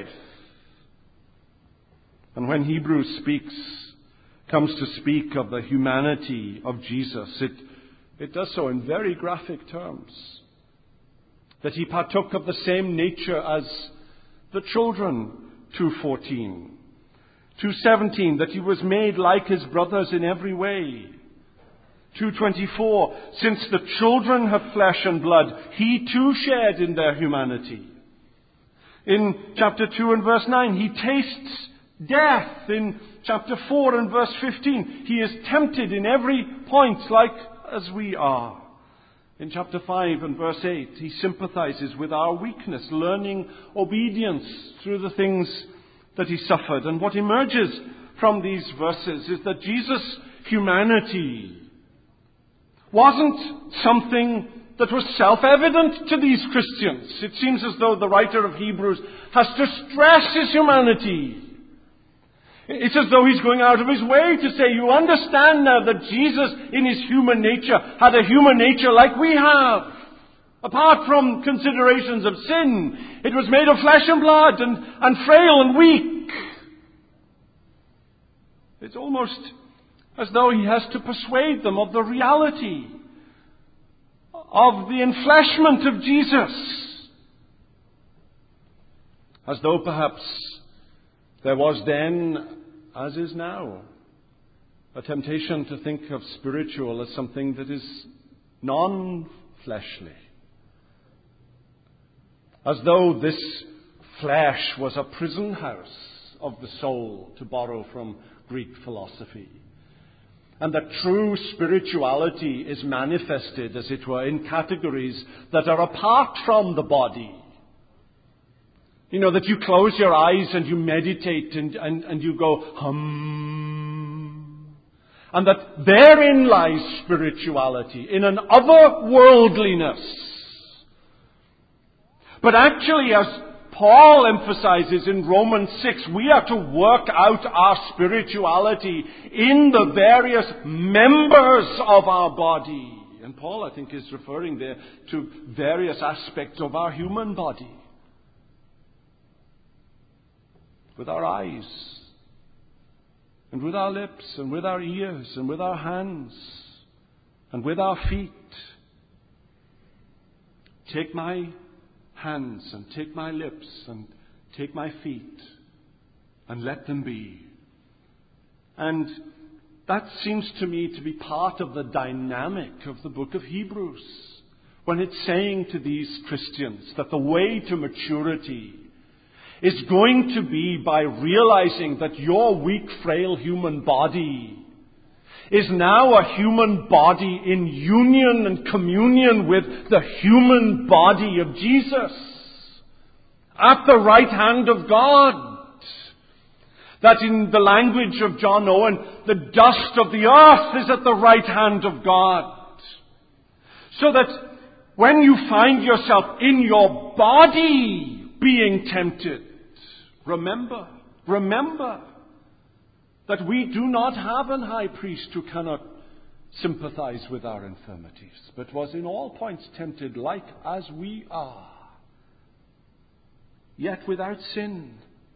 And when Hebrews speaks, comes to speak of the humanity of Jesus, it, it does so in very graphic terms. That he partook of the same nature as the children, two fourteen. two seventeen, that he was made like his brothers in every way. two twenty-four, since the children have flesh and blood, he too shared in their humanity. In chapter two and verse nine, he tastes death. In chapter four and verse fifteen, he is tempted in every point like as we are. In chapter five and verse eight, he sympathizes with our weakness, learning obedience through the things that he suffered. And what emerges from these verses is that Jesus' humanity wasn't something that was self-evident to these Christians. It seems as though the writer of Hebrews has to stress his humanity. It's as though he's going out of his way to say, you understand now that Jesus in his human nature had a human nature like we have. Apart from considerations of sin, it was made of flesh and blood and, and frail and weak. It's almost as though he has to persuade them of the reality of the enfleshment of Jesus. As though perhaps there was then, as is now, a temptation to think of spiritual as something that is non-fleshly. As though this flesh was a prison house of the soul, to borrow from Greek philosophy. And that true spirituality is manifested, as it were, in categories that are apart from the body. You know, that you close your eyes and you meditate and, and, and you go, hum. And that therein lies spirituality, in an otherworldliness. But actually, as Paul emphasizes in Romans six, we are to work out our spirituality in the various members of our body. And Paul, I think, is referring there to various aspects of our human body. With our eyes, and with our lips, and with our ears, and with our hands, and with our feet. Take my hands, and take my lips, and take my feet, and let them be. And that seems to me to be part of the dynamic of the book of Hebrews, when it's saying to these Christians that the way to maturity is going to be by realizing that your weak, frail human body is now a human body in union and communion with the human body of Jesus at the right hand of God. That in the language of John Owen, the dust of the earth is at the right hand of God. So that when you find yourself in your body being tempted, remember, remember that we do not have an high priest who cannot sympathize with our infirmities, but was in all points tempted like as we are, yet without sin.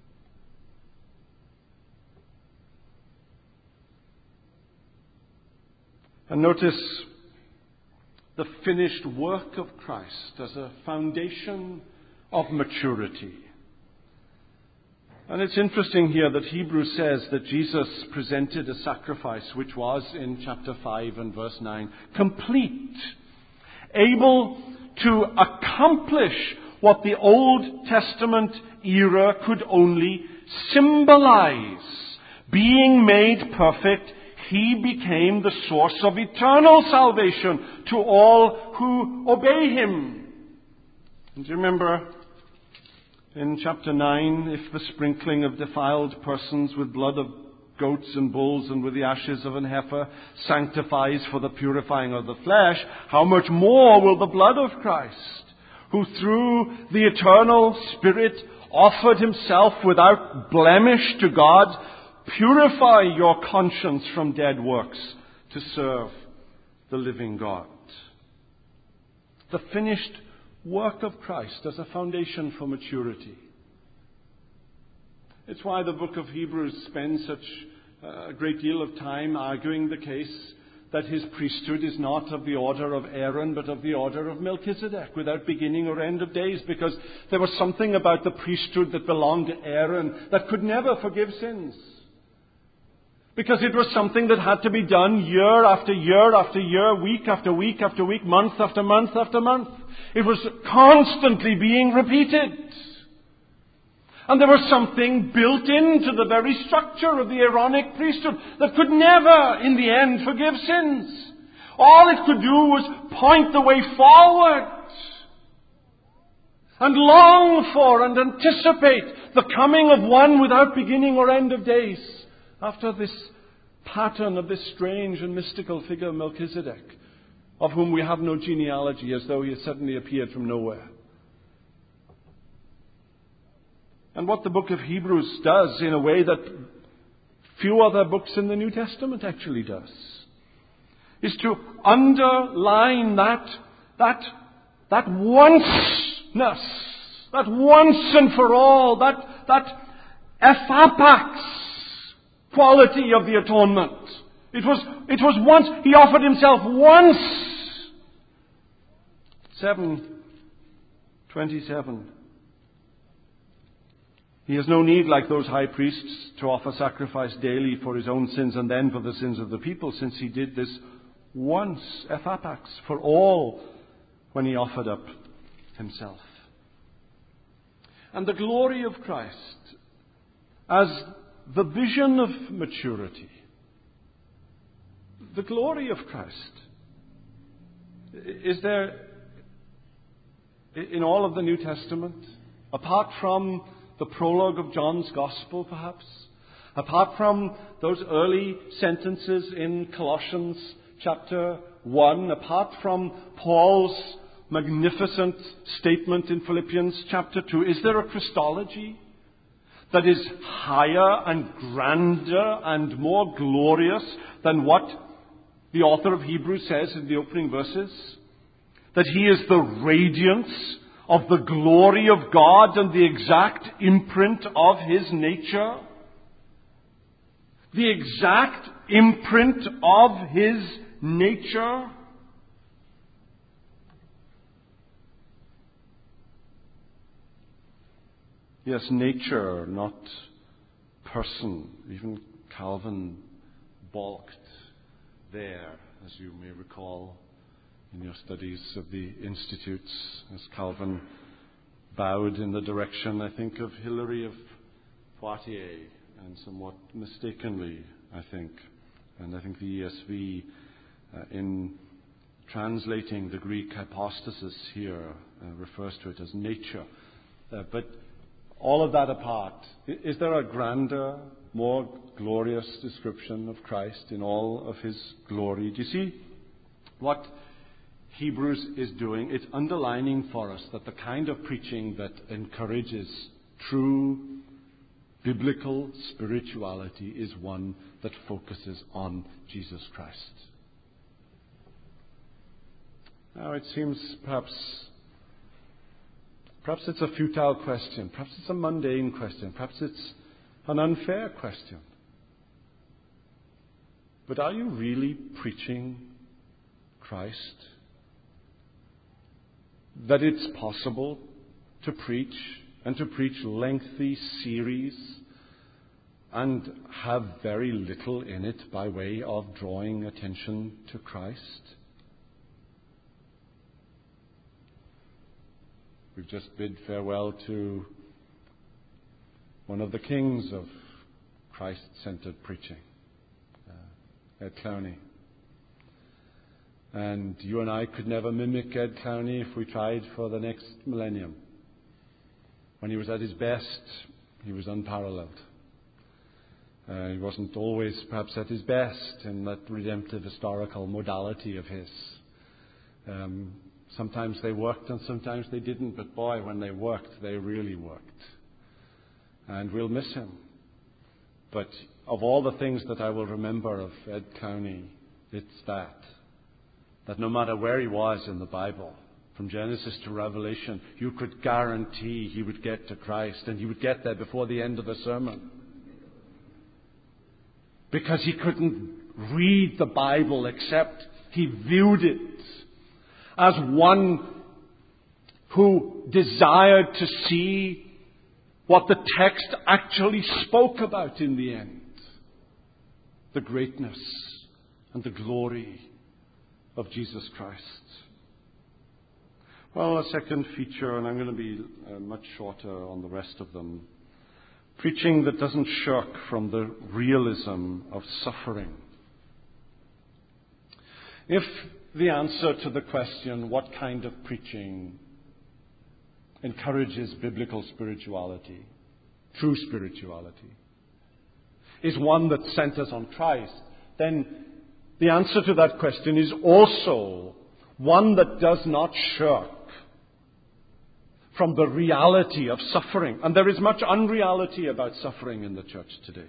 And notice the finished work of Christ as a foundation of maturity. And it's interesting here that Hebrews says that Jesus presented a sacrifice which was, in chapter five and verse nine, complete, able to accomplish what the Old Testament era could only symbolize. Being made perfect, He became the source of eternal salvation to all who obey Him. And do you remember in chapter nine, if the sprinkling of defiled persons with blood of goats and bulls and with the ashes of an heifer sanctifies for the purifying of the flesh, how much more will the blood of Christ, who through the eternal Spirit offered Himself without blemish to God, purify your conscience from dead works to serve the living God. The finished work of Christ as a foundation for maturity. It's why the book of Hebrews spends such a great deal of time arguing the case that his priesthood is not of the order of Aaron, but of the order of Melchizedek, without beginning or end of days, because there was something about the priesthood that belonged to Aaron that could never forgive sins. Because it was something that had to be done year after year after year, week after week after week, month after month after month. It was constantly being repeated. And there was something built into the very structure of the Aaronic priesthood that could never, in the end, forgive sins. All it could do was point the way forward and long for and anticipate the coming of one without beginning or end of days, after this pattern of this strange and mystical figure Melchizedek, of whom we have no genealogy, as though he has suddenly appeared from nowhere. And what the book of Hebrews does, in a way that few other books in the New Testament actually does, is to underline that, that, that onceness, that once and for all, that, that ephapax quality of the atonement. It was, it was once, he offered himself once. seven twenty-seven. He has no need, like those high priests, to offer sacrifice daily for his own sins and then for the sins of the people, since he did this once, ephapax, for all, when he offered up himself. And the glory of Christ as the vision of maturity, the glory of Christ, is there in all of the New Testament, apart from the prologue of John's Gospel, perhaps, apart from those early sentences in Colossians chapter one, apart from Paul's magnificent statement in Philippians chapter two, is there a Christology that is higher and grander and more glorious than what the author of Hebrews says in the opening verses? That he is the radiance of the glory of God and the exact imprint of his nature. The exact imprint of his nature. Yes, nature, not person. Even Calvin balked there, as you may recall in your studies of the Institutes, as Calvin bowed in the direction, I think, of Hilary of Poitiers, and somewhat mistakenly, I think. And I think the E S V, uh, in translating the Greek hypostasis here, uh, refers to it as nature. Uh, but all of that apart, is there a grander, more glorious description of Christ in all of his glory? Do you see what Hebrews is doing? It's underlining for us that the kind of preaching that encourages true biblical spirituality is one that focuses on Jesus Christ. Now, it seems perhaps perhaps it's a futile question, perhaps it's a mundane question, perhaps it's an unfair question. But are you really preaching Christ? That it's possible to preach and to preach lengthy series and have very little in it by way of drawing attention to Christ? We've just bid farewell to one of the kings of Christ-centered preaching, uh, Ed Clowney. And you and I could never mimic Ed Clowney if we tried for the next millennium. When he was at his best, he was unparalleled. Uh, he wasn't always perhaps at his best in that redemptive historical modality of his. Um, sometimes they worked and sometimes they didn't, but boy, when they worked, they really worked. And we'll miss him. But of all the things that I will remember of Ed Clowney, it's that. That no matter where he was in the Bible, from Genesis to Revelation, you could guarantee he would get to Christ, and he would get there before the end of the sermon. Because he couldn't read the Bible except he viewed it as one who desired to see what the text actually spoke about in the end. The greatness and the glory of Jesus Christ. Well, a second feature, and I'm going to be uh, much shorter on the rest of them. Preaching that doesn't shirk from the realism of suffering. If the answer to the question, what kind of preaching encourages biblical spirituality, true spirituality, is one that centers on Christ, then the answer to that question is also one that does not shirk from the reality of suffering. And there is much unreality about suffering in the church today.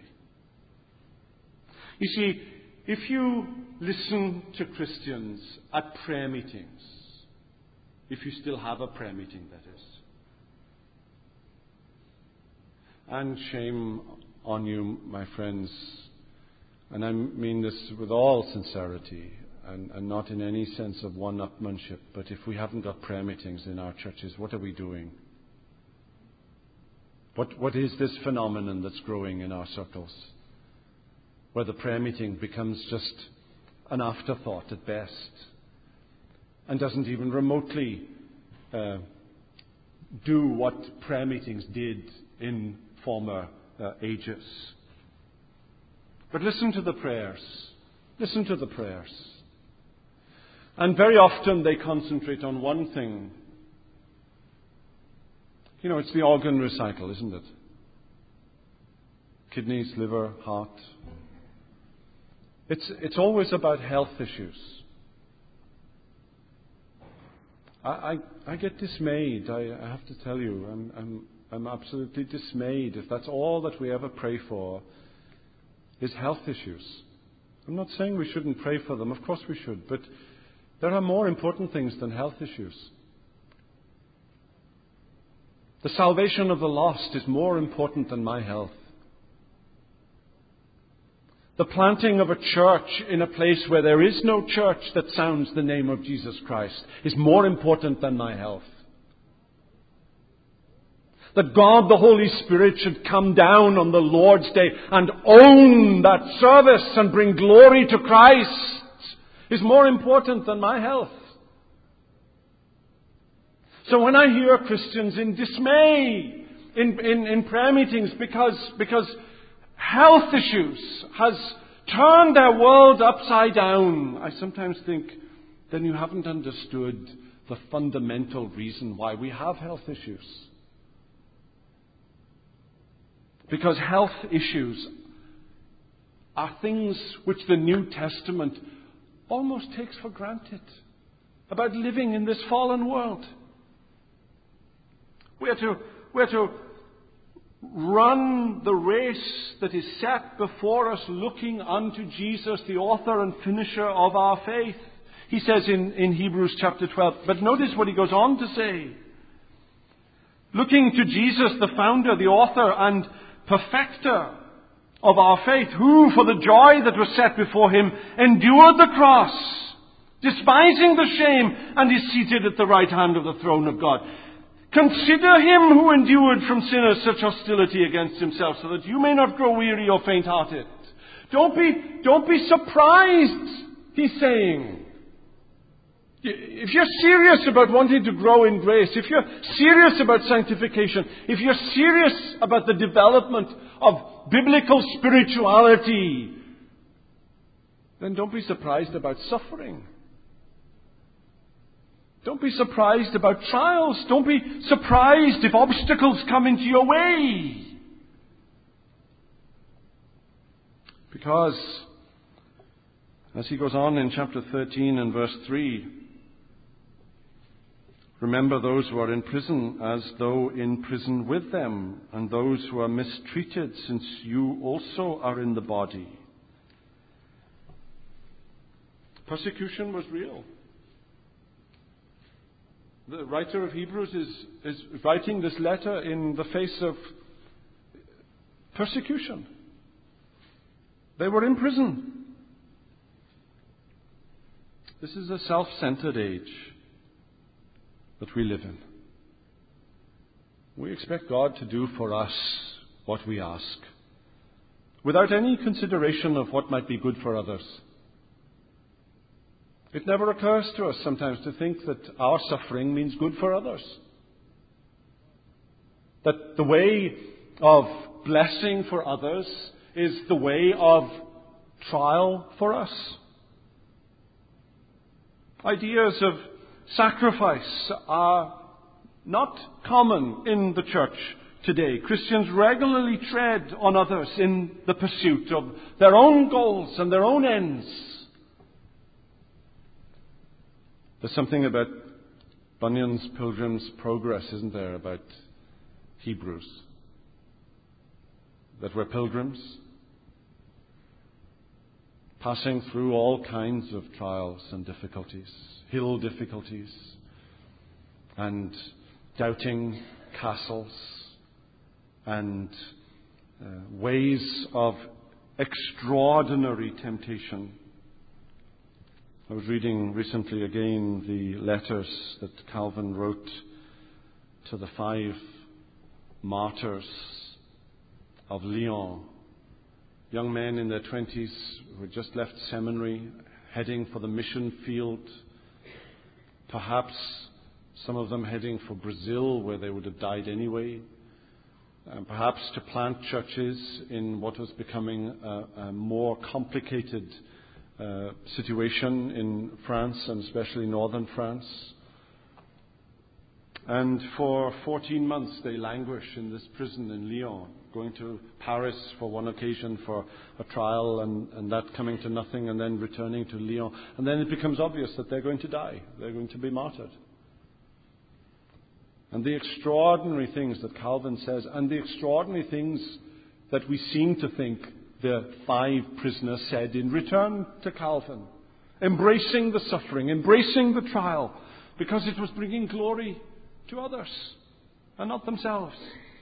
You see, if you listen to Christians at prayer meetings, if you still have a prayer meeting, that is, and shame on you, my friends, and I mean this with all sincerity and, and not in any sense of one-upmanship, but if we haven't got prayer meetings in our churches, what are we doing? What, what is this phenomenon that's growing in our circles, where the prayer meeting becomes just an afterthought at best and doesn't even remotely uh, do what prayer meetings did in former uh, ages? But listen to the prayers. Listen to the prayers. And very often they concentrate on one thing. You know, it's the organ recital, isn't it? Kidneys, liver, heart. It's, it's always about health issues. I, I, I get dismayed, I, I have to tell you. I'm, I'm, I'm absolutely dismayed if that's all that we ever pray for is health issues. I'm not saying we shouldn't pray for them. Of course we should. But there are more important things than health issues. The salvation of the lost is more important than my health. The planting of a church in a place where there is no church that sounds the name of Jesus Christ is more important than my health. That God the Holy Spirit should come down on the Lord's Day and own that service and bring glory to Christ is more important than my health. So when I hear Christians in dismay in, in, in prayer meetings because, because health issues has turned their world upside down, I sometimes think, then you haven't understood the fundamental reason why we have health issues. Because health issues are things which the New Testament almost takes for granted about living in this fallen world. We are to, we are to run the race that is set before us, looking unto Jesus, the author and finisher of our faith. He says in, in Hebrews chapter twelve, but notice what he goes on to say. Looking to Jesus, the founder, the author and perfecter of our faith, who for the joy that was set before him endured the cross, despising the shame, and is seated at the right hand of the throne of God. Consider him who endured from sinners such hostility against himself, so that you may not grow weary or faint-hearted. Don't be, don't be surprised, he's saying. If you're serious about wanting to grow in grace, if you're serious about sanctification, if you're serious about the development of biblical spirituality, then don't be surprised about suffering. Don't be surprised about trials. Don't be surprised if obstacles come into your way. Because, as he goes on in chapter thirteen and verse three, remember those who are in prison as though in prison with them, and those who are mistreated, since you also are in the body. Persecution was real. The writer of Hebrews is, is writing this letter in the face of persecution. They were in prison. This is a self-centered age that we live in. We expect God to do for us what we ask, without any consideration of what might be good for others. It never occurs to us sometimes to think that our suffering means good for others. That the way of blessing for others is the way of trial for us. Ideas of sacrifice are not common in the church today. Christians regularly tread on others in the pursuit of their own goals and their own ends. There's something about Bunyan's Pilgrim's Progress, isn't there, about Hebrews? That we're pilgrims, passing through all kinds of trials and difficulties, hill difficulties, and doubting castles, and uh, ways of extraordinary temptation. I was reading recently again the letters that Calvin wrote to the five martyrs of Lyon. Young men in their twenties who had just left seminary, heading for the mission field. Perhaps some of them heading for Brazil, where they would have died anyway. And perhaps to plant churches in what was becoming a, a more complicated Uh, situation in France, and especially northern France. And for fourteen months they languish in this prison in Lyon, going to Paris for one occasion for a trial, and, and that coming to nothing, and then returning to Lyon. And then it becomes obvious that they're going to die. They're going to be martyred. And the extraordinary things that Calvin says, and the extraordinary things that we seem to think the five prisoners said in return to Calvin, embracing the suffering, embracing the trial, because it was bringing glory to others and not themselves.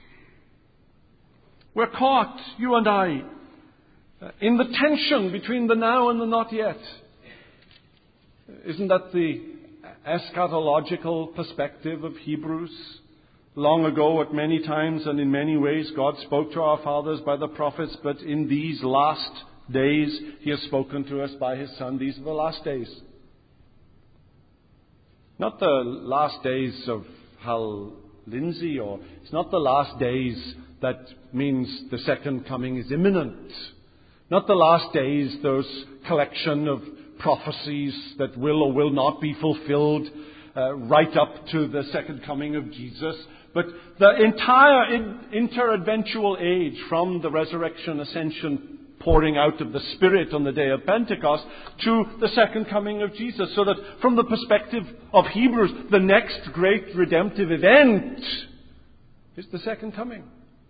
We're caught, you and I, in the tension between the now and the not yet. Isn't that the eschatological perspective of Hebrews? Long ago, at many times and in many ways, God spoke to our fathers by the prophets, but in these last days, He has spoken to us by His Son. These are the last days. Not the last days of Hal Lindsey, or it's not the last days that means the second coming is imminent. Not the last days, those collection of prophecies that will or will not be fulfilled uh, right up to the second coming of Jesus, but the entire in- interadventual age from the resurrection, ascension, pouring out of the Spirit on the day of Pentecost to the second coming of Jesus. So that from the perspective of Hebrews, the next great redemptive event is the second coming.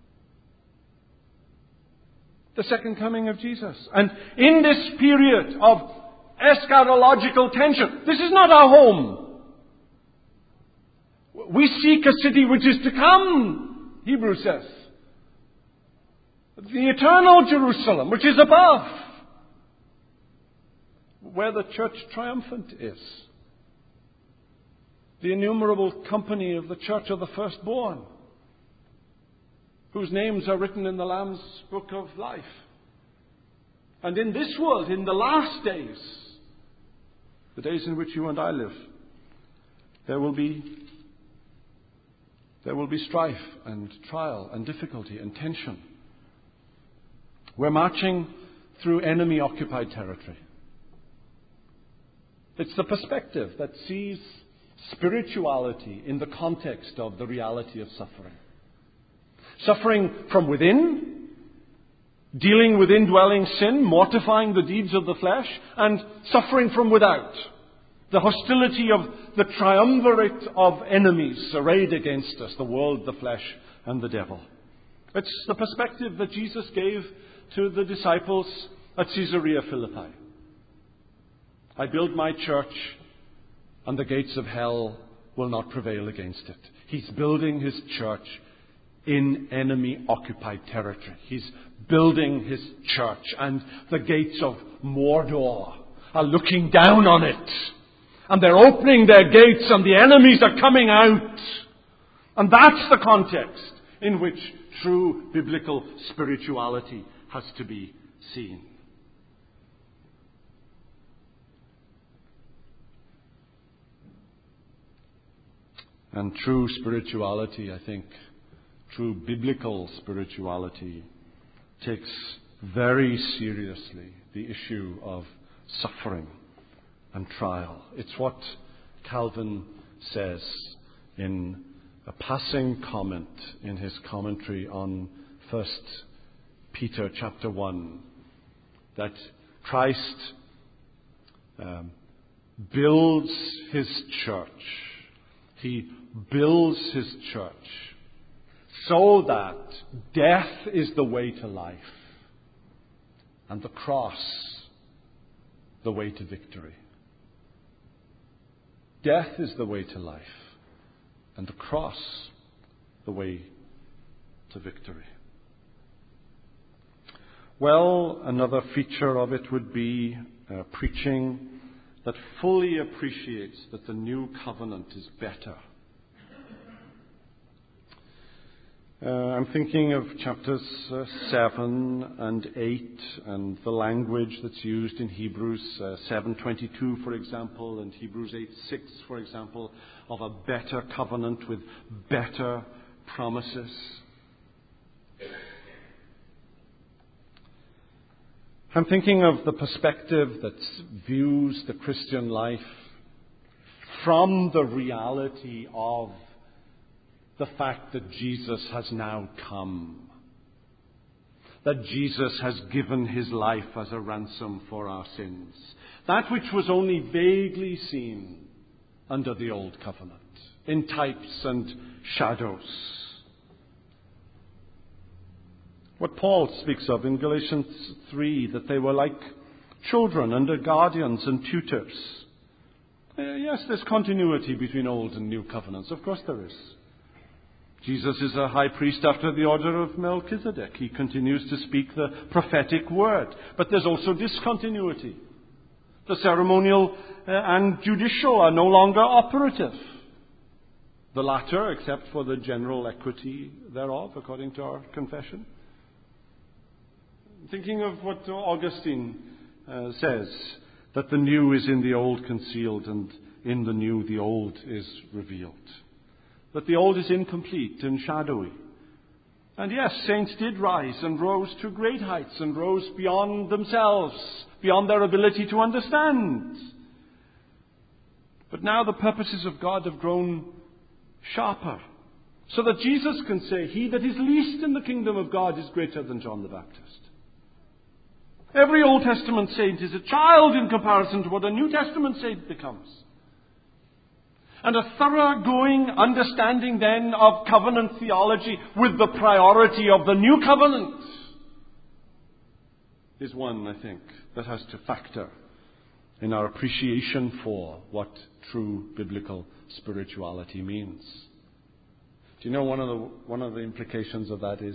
The second coming of Jesus. And in this period of eschatological tension, this is not our home. We seek a city which is to come, Hebrews says. The eternal Jerusalem, which is above, where the church triumphant is. The innumerable company of the church of the firstborn, whose names are written in the Lamb's book of life. And in this world, in the last days, the days in which you and I live, there will be there will be strife and trial and difficulty and tension. We're marching through enemy-occupied territory. It's the perspective that sees spirituality in the context of the reality of suffering. Suffering from within, dealing with indwelling sin, mortifying the deeds of the flesh, and suffering from without. The hostility of the triumvirate of enemies arrayed against us, the world, the flesh, and the devil. It's the perspective that Jesus gave to the disciples at Caesarea Philippi. I build my church, and the gates of hell will not prevail against it. He's building his church in enemy-occupied territory. He's building his church, and the gates of Mordor are looking down on it. And they're opening their gates, and the enemies are coming out. And that's the context in which true biblical spirituality has to be seen. And true spirituality, I think, true biblical spirituality takes very seriously the issue of suffering and trial. It's what Calvin says in a passing comment in his commentary on First Peter chapter one, that Christ um, builds his church. He builds his church so that death is the way to life and the cross the way to victory. Death is the way to life and the cross the way to victory. Well, another feature of it would be uh, preaching that fully appreciates that the new covenant is better. Uh, I'm thinking of chapters uh, seven and eight and the language that's used in Hebrews uh, seven twenty-two, for example, and Hebrews eight six, for example, of a better covenant with better promises. I'm thinking of the perspective that views the Christian life from the reality of the fact that Jesus has now come, that Jesus has given his life as a ransom for our sins, that which was only vaguely seen under the old covenant, in types and shadows. What Paul speaks of in Galatians three, that they were like children under guardians and tutors. Uh, yes, there's continuity between old and new covenants. Of course there is. Jesus is a high priest after the order of Melchizedek. He continues to speak the prophetic word. But there's also discontinuity. The ceremonial uh, and judicial are no longer operative. The latter, except for the general equity thereof, according to our confession. Thinking of what Augustine uh, says, that the new is in the old concealed, and in the new the old is revealed. that the old is incomplete and shadowy. And yes, saints did rise and rose to great heights and rose beyond themselves, beyond their ability to understand. But now the purposes of God have grown sharper, so that Jesus can say, he that is least in the kingdom of God is greater than John the Baptist. Every Old Testament saint is a child in comparison to what a New Testament saint becomes. And a thoroughgoing understanding then of covenant theology with the priority of the new covenant is one, I think, that has to factor in our appreciation for what true biblical spirituality means. Do you know one of the one of the implications of that is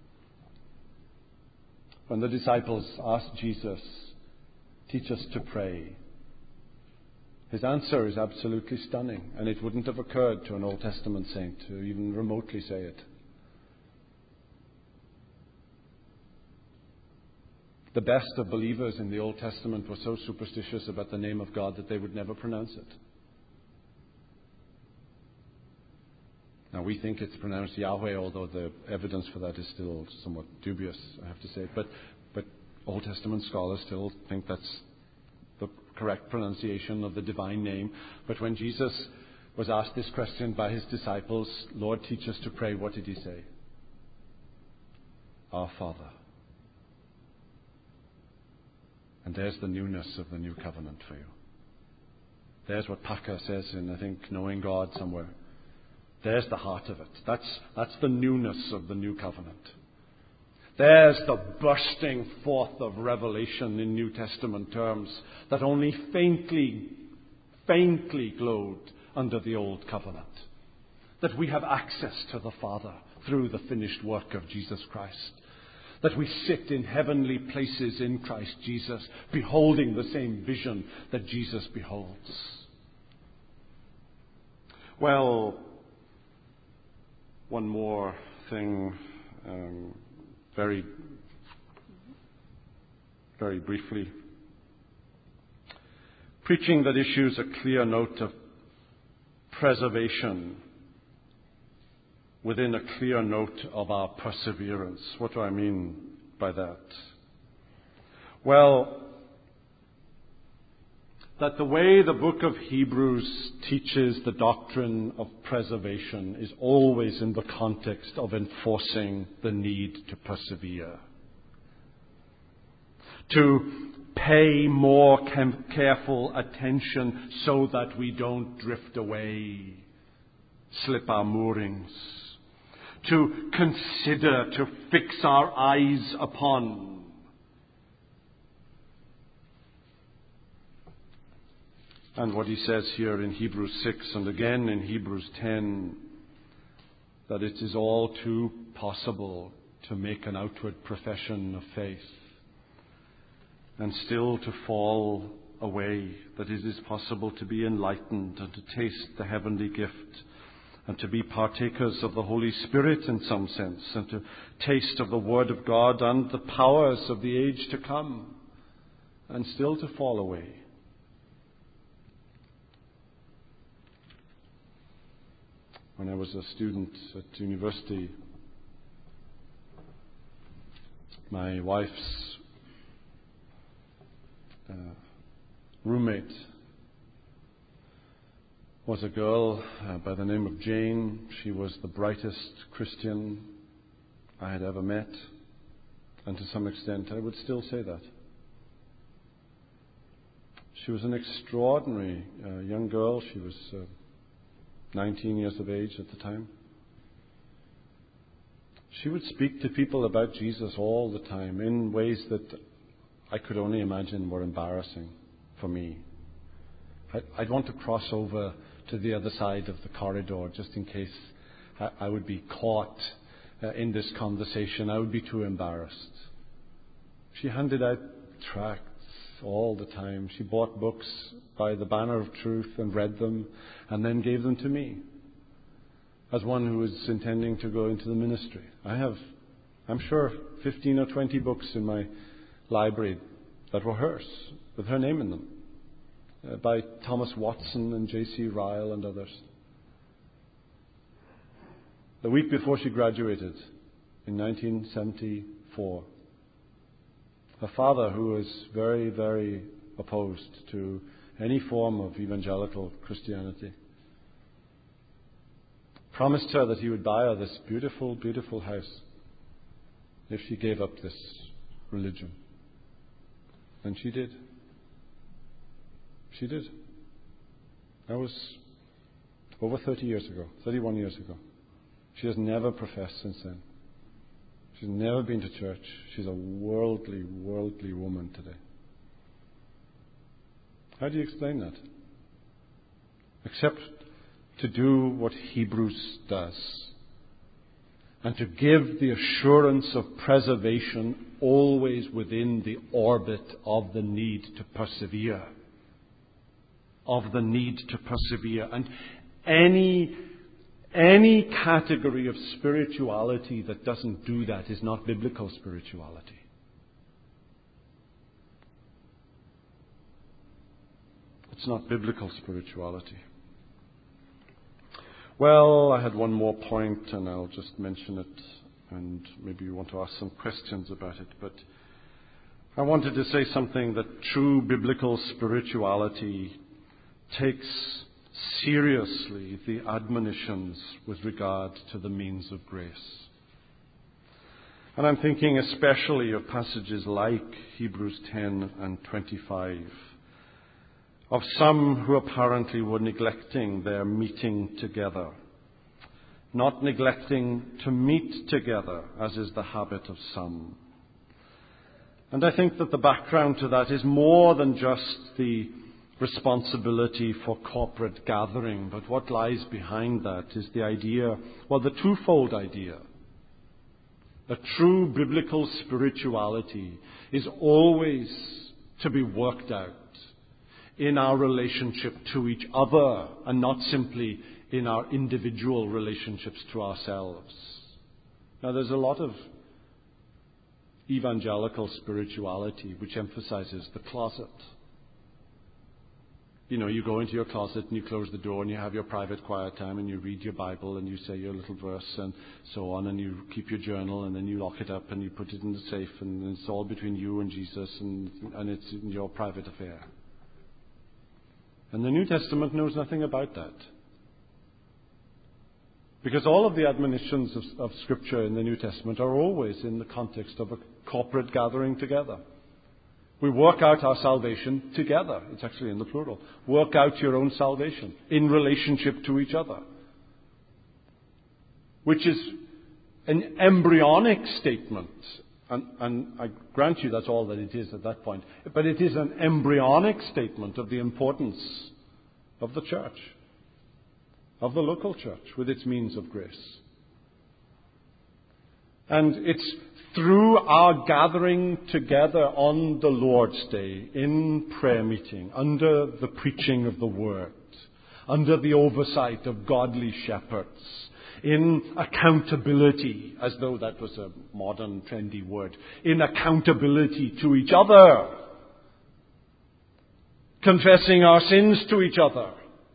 when the disciples asked Jesus, teach us to pray, his answer is absolutely stunning, and it wouldn't have occurred to an Old Testament saint to even remotely say it. The best of believers in the Old Testament were so superstitious about the name of God that they would never pronounce it. Now, we think it's pronounced Yahweh, although the evidence for that is still somewhat dubious, I have to say. But, but Old Testament scholars still think that's the correct pronunciation of the divine name. But when Jesus was asked this question by his disciples, Lord, teach us to pray, what did he say? Our Father. And there's the newness of the new covenant for you. There's what Packer says in, I think, Knowing God somewhere. There's the heart of it. That's, that's the newness of the new covenant. There's the bursting forth of revelation in New Testament terms that only faintly, faintly glowed under the Old Covenant. That we have access to the Father through the finished work of Jesus Christ. That we sit in heavenly places in Christ Jesus, beholding the same vision that Jesus beholds. Well, one more thing, um, very, very briefly. Preaching that issues a clear note of preservation within a clear note of our perseverance. What do I mean by that? Well, that the way the book of Hebrews teaches the doctrine of preservation is always in the context of enforcing the need to persevere. To pay more careful attention so that we don't drift away, slip our moorings. To consider, to fix our eyes upon. And what he says here in Hebrews six and again in Hebrews ten, that it is all too possible to make an outward profession of faith and still to fall away, that it is possible to be enlightened and to taste the heavenly gift and to be partakers of the Holy Spirit in some sense and to taste of the Word of God and the powers of the age to come and still to fall away. When I was a student at university, my wife's uh, roommate was a girl uh, by the name of Jane. She was the brightest Christian I had ever met, and to some extent I would still say that. She was an extraordinary uh, young girl. She was uh, nineteen years of age at the time. She would speak to people about Jesus all the time in ways that I could only imagine were embarrassing for me. I'd want to cross over to the other side of the corridor just in case I would be caught uh, in this conversation. I would be too embarrassed. She handed out tracts all the time. She bought books by the Banner of Truth and read them and then gave them to me as one who was intending to go into the ministry. I have, I'm sure, fifteen or twenty books in my library that were hers, with her name in them, uh, by Thomas Watson and J C Ryle and others. the week before she graduated in nineteen seventy-four. Her father, who was very, very opposed to any form of evangelical Christianity, promised her that he would buy her this beautiful, beautiful house if she gave up this religion. And she did. She did. That was over thirty years ago, thirty-one years ago. She has never professed since then. She's never been to church. She's a worldly, worldly woman today. How do you explain that? Except to do what Hebrews does, and to give the assurance of preservation always within the orbit of the need to persevere. Of the need to persevere. And any, any category of spirituality that doesn't do that is not biblical spirituality. It's not biblical spirituality. Well, I had one more point, and I'll just mention it, and maybe you want to ask some questions about it. But I wanted to say something that true biblical spirituality takes seriously the admonitions with regard to the means of grace. And I'm thinking especially of passages like Hebrews ten and twenty-five, of some who apparently were neglecting their meeting together, not neglecting to meet together, as is the habit of some. And I think that the background to that is more than just the responsibility for corporate gathering, but what lies behind that is the idea, well, the twofold idea. A true biblical spirituality is always to be worked out in our relationship to each other, and not simply in our individual relationships to ourselves. Now, there's a lot of evangelical spirituality which emphasizes the closet. You know, you go into your closet and you close the door and you have your private quiet time and you read your Bible and you say your little verse and so on, and you keep your journal and then you lock it up and you put it in the safe, and it's all between you and Jesus, and, and it's in your private affair. And the New Testament knows nothing about that. Because all of the admonitions of, of Scripture in the New Testament are always in the context of a corporate gathering together. We work out our salvation together. It's actually in the plural. Work out your own salvation in relationship to each other. Which is an embryonic statement. And, and I grant you that's all that it is at that point. But it is an embryonic statement of the importance of the church, of the local church, with its means of grace. And it's through our gathering together on the Lord's Day, in prayer meeting, under the preaching of the Word, under the oversight of godly shepherds, in accountability, as though that was a modern, trendy word, in accountability to each other, confessing our sins to each other,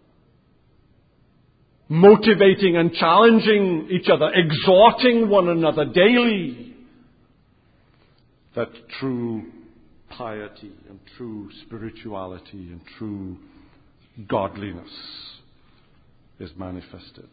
motivating and challenging each other, exhorting one another daily, that true piety and true spirituality and true godliness is manifested.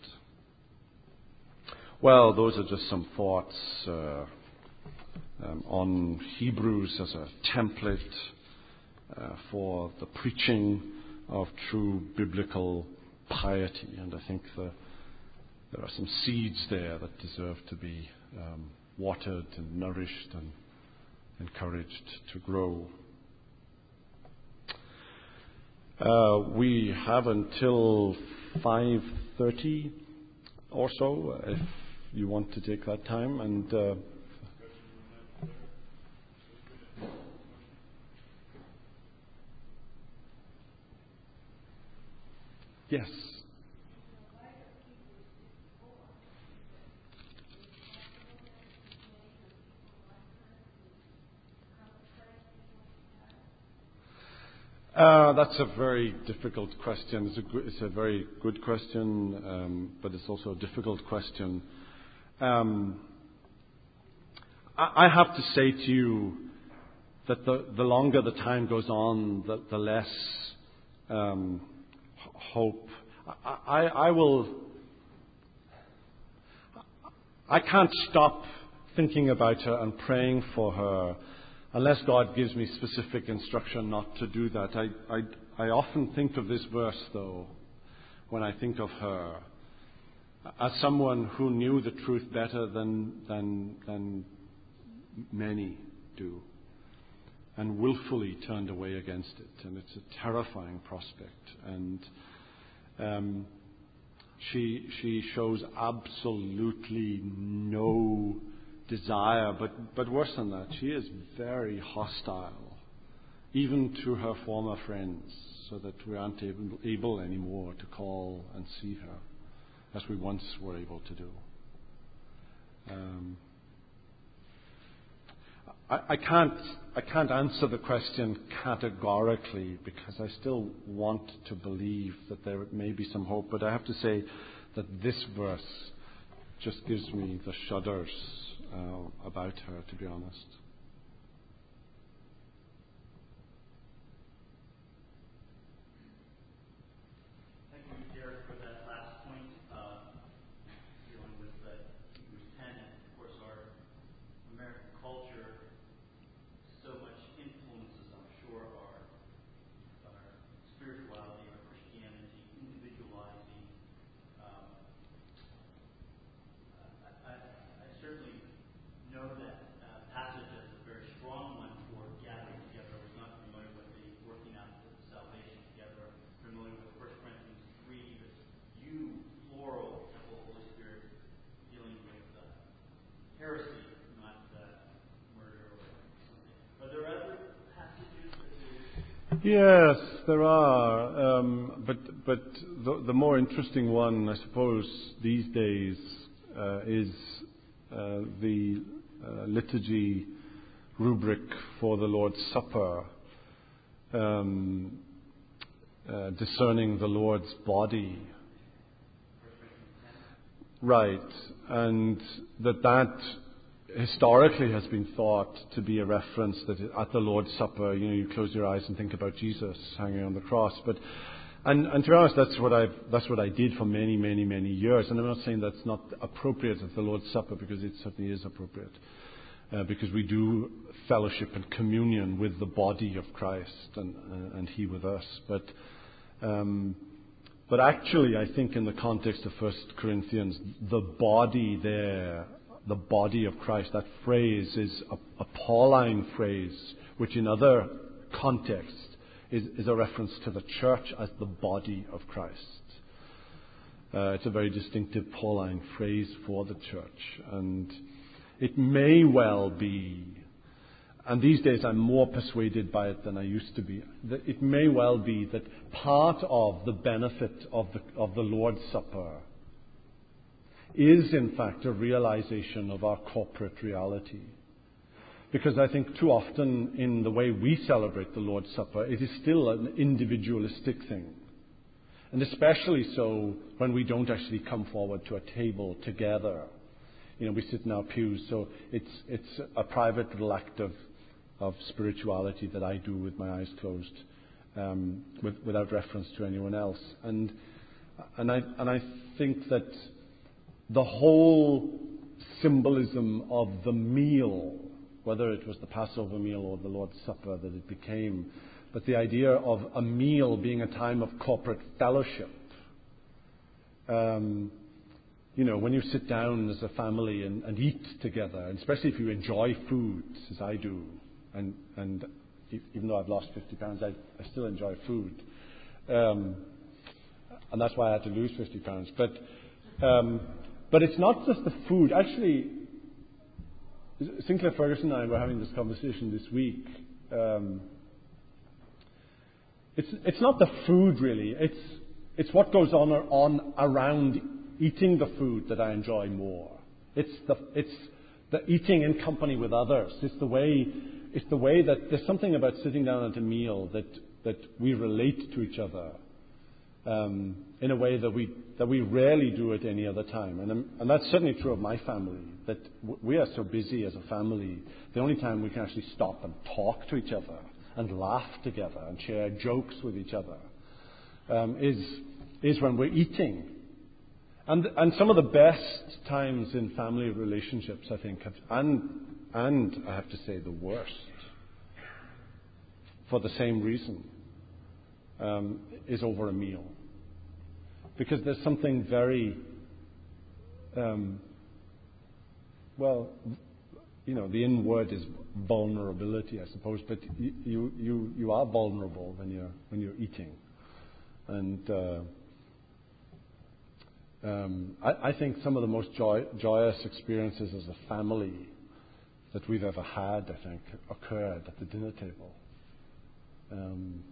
Well, those are just some thoughts uh, um, on Hebrews as a template uh, for the preaching of true biblical piety. And I think the, there are some seeds there that deserve to be um, watered and nourished and encouraged to grow. Uh, we have until five thirty or so, if you want to take that time. And uh, yes. Uh, that's a very difficult question. It's a, good, it's a very good question, um, but it's also a difficult question. Um, I, I have to say to you that the, the longer the time goes on, the, the less um, hope. I, I, I will. I can't stop thinking about her and praying for her unless God gives me specific instruction not to do that. I, I, I often think of this verse, though, when I think of her, as someone who knew the truth better than, than, than many do, and willfully turned away against it. And it's a terrifying prospect. And um, she, she shows absolutely no desire, but, but worse than that, she is very hostile, even to her former friends, so that we aren't able, able anymore to call and see her as we once were able to do. Um, I, I can't I can't answer the question categorically because I still want to believe that there may be some hope, but I have to say that this verse just gives me the shudders uh, about her, to be honest. Thank you, Derek, for that last point, uh, dealing with uh, Hebrews ten. And of course, our American culture so much influences, I'm sure, our, our spirituality, our Christianity, individualizing. Um, I, I, I certainly know that uh, passage as a very strong one for gathering together. I was not familiar with the working out of salvation together. Familiar with First Corinthians three, this you, plural, temple of the Holy Spirit, dealing with uh, heresy, not uh, murder or something. Are there other passages that do? Yes, there are. Um, but but the, the more interesting one, I suppose, these days uh, is uh, the uh, liturgy rubric for the Lord's Supper, um, uh, discerning the Lord's body. Right, and that that historically has been thought to be a reference that at the Lord's Supper, you know, you close your eyes and think about Jesus hanging on the cross. But and, and to be honest, that's what I that's what I did for many, many, many years. And I'm not saying that's not appropriate at the Lord's Supper, because it certainly is appropriate, uh, because we do fellowship and communion with the body of Christ and uh, and He with us. But um, but actually, I think in the context of First Corinthians, the body there. The body of Christ, that phrase is a, a Pauline phrase, which in other contexts is, is a reference to the church as the body of Christ. Uh, it's a very distinctive Pauline phrase for the church. And it may well be, and these days I'm more persuaded by it than I used to be, that it may well be that part of the benefit of the, of the Lord's Supper is in fact a realization of our corporate reality. Because I think too often in the way we celebrate the Lord's Supper, it is still an individualistic thing. And especially so when we don't actually come forward to a table together. You know, we sit in our pews, so it's it's a private little act of, of spirituality that I do with my eyes closed, um, with, without reference to anyone else. And and I and I think that the whole symbolism of the meal, whether it was the Passover meal or the Lord's Supper that it became, but the idea of a meal being a time of corporate fellowship. Um, you know, when you sit down as a family and, and eat together, and especially if you enjoy food, as I do, and, and even though I've lost fifty pounds, I, I still enjoy food. Um, and that's why I had to lose fifty pounds. But um, But it's not just the food. Actually, Sinclair Ferguson and I were having this conversation this week. Um, it's it's not the food really. It's it's what goes on or on around eating the food that I enjoy more. It's the it's the eating in company with others. It's the way it's the way that there's something about sitting down at a meal that that we relate to each other um, in a way that we that we rarely do at any other time. And, um, and that's certainly true of my family, that w- we are so busy as a family, the only time we can actually stop and talk to each other and laugh together and share jokes with each other um, is, is when we're eating. And, and some of the best times in family relationships, I think, have, and, and I have to say the worst, for the same reason, um, is over a meal. Because there's something very, um, well, you know, the in word is vulnerability, I suppose, but you, you, you, you are vulnerable when you're, when you're eating. And uh, um, I, I think some of the most joy, joyous experiences as a family that we've ever had, I think, occurred at the dinner table. Um,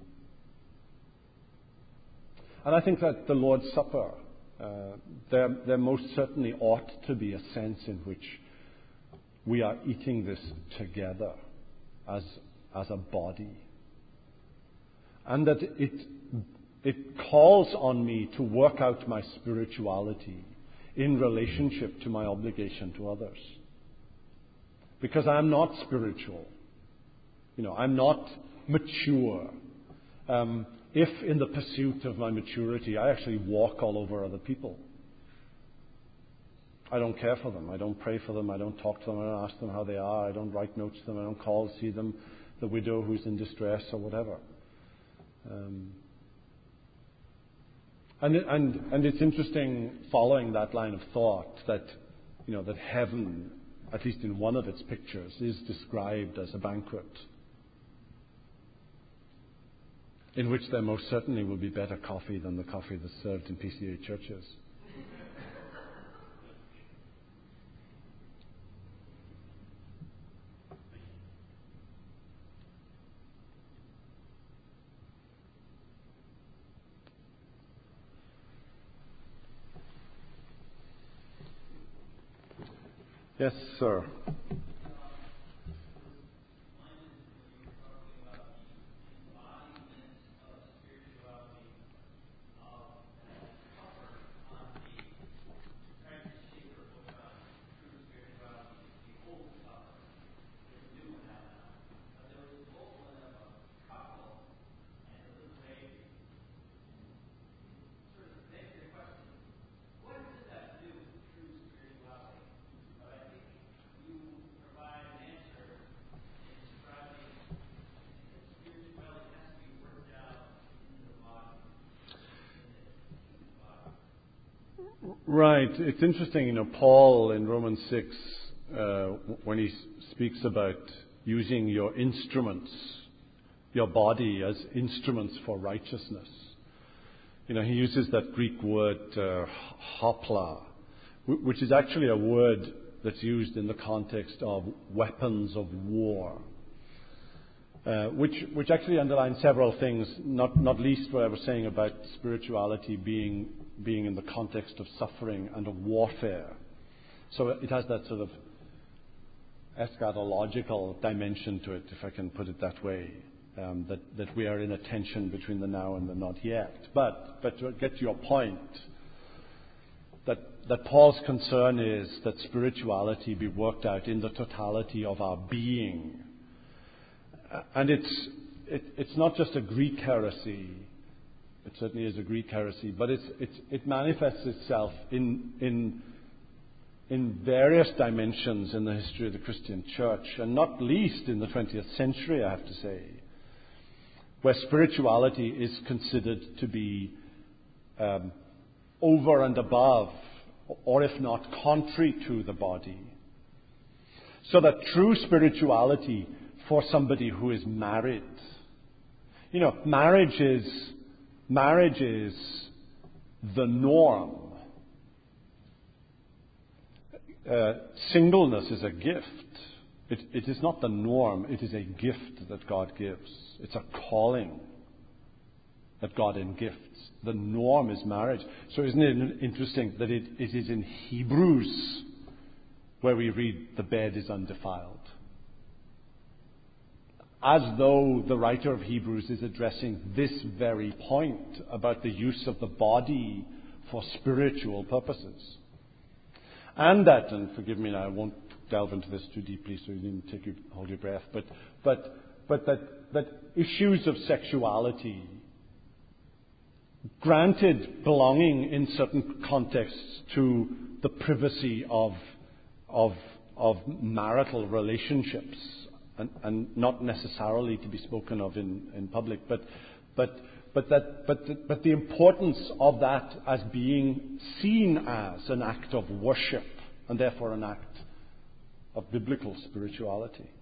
and I think that the Lord's Supper, uh, there, there most certainly ought to be a sense in which we are eating this together as, as a body. And that it, it calls on me to work out my spirituality in relationship to my obligation to others. Because I'm not spiritual. You know, I'm not mature. Um, if in the pursuit of my maturity I actually walk all over other people. I don't care for them. I don't pray for them. I don't talk to them. I don't ask them how they are. I don't write notes to them. I don't call to see them, the widow who's in distress or whatever. Um, and, it, and, and it's interesting following that line of thought that, you know, that heaven, at least in one of its pictures, is described as a banquet in which there most certainly will be better coffee than the coffee that's served in P C A churches. Yes, sir. Right. It's interesting, you know, Paul in Romans six, uh, when he speaks about using your instruments, your body as instruments for righteousness, you know, he uses that Greek word uh, hopla, which is actually a word that's used in the context of weapons of war, uh, which which actually underlines several things, not not least what I was saying about spirituality being being in the context of suffering and of warfare. So it has that sort of eschatological dimension to it, if I can put it that way, um, that, that we are in a tension between the now and the not yet. But, but to get to your point, that, that Paul's concern is that spirituality be worked out in the totality of our being. And it's, it, it's not just a Greek heresy. It certainly is a Greek heresy, but it's, it's, it manifests itself in, in, in various dimensions in the history of the Christian church, and not least in the twentieth century, I have to say, where spirituality is considered to be um, over and above, or if not contrary to the body. So that true spirituality for somebody who is married, you know, marriage is Marriage is the norm. Uh, singleness is a gift. It, it is not the norm. It is a gift that God gives. It's a calling that God engifts. The norm is marriage. So isn't it interesting that it, it is in Hebrews where we read the bed is undefiled? as though the writer of Hebrews is addressing this very point about the use of the body for spiritual purposes. And that, and forgive me now, I won't delve into this too deeply so you didn't take your, hold your breath, but, but, but that, that issues of sexuality, granted belonging in certain contexts to the privacy of, of, of marital relationships, and, and not necessarily to be spoken of in, in public, but, but, but, that, but, the, but the importance of that as being seen as an act of worship, and therefore an act of biblical spirituality.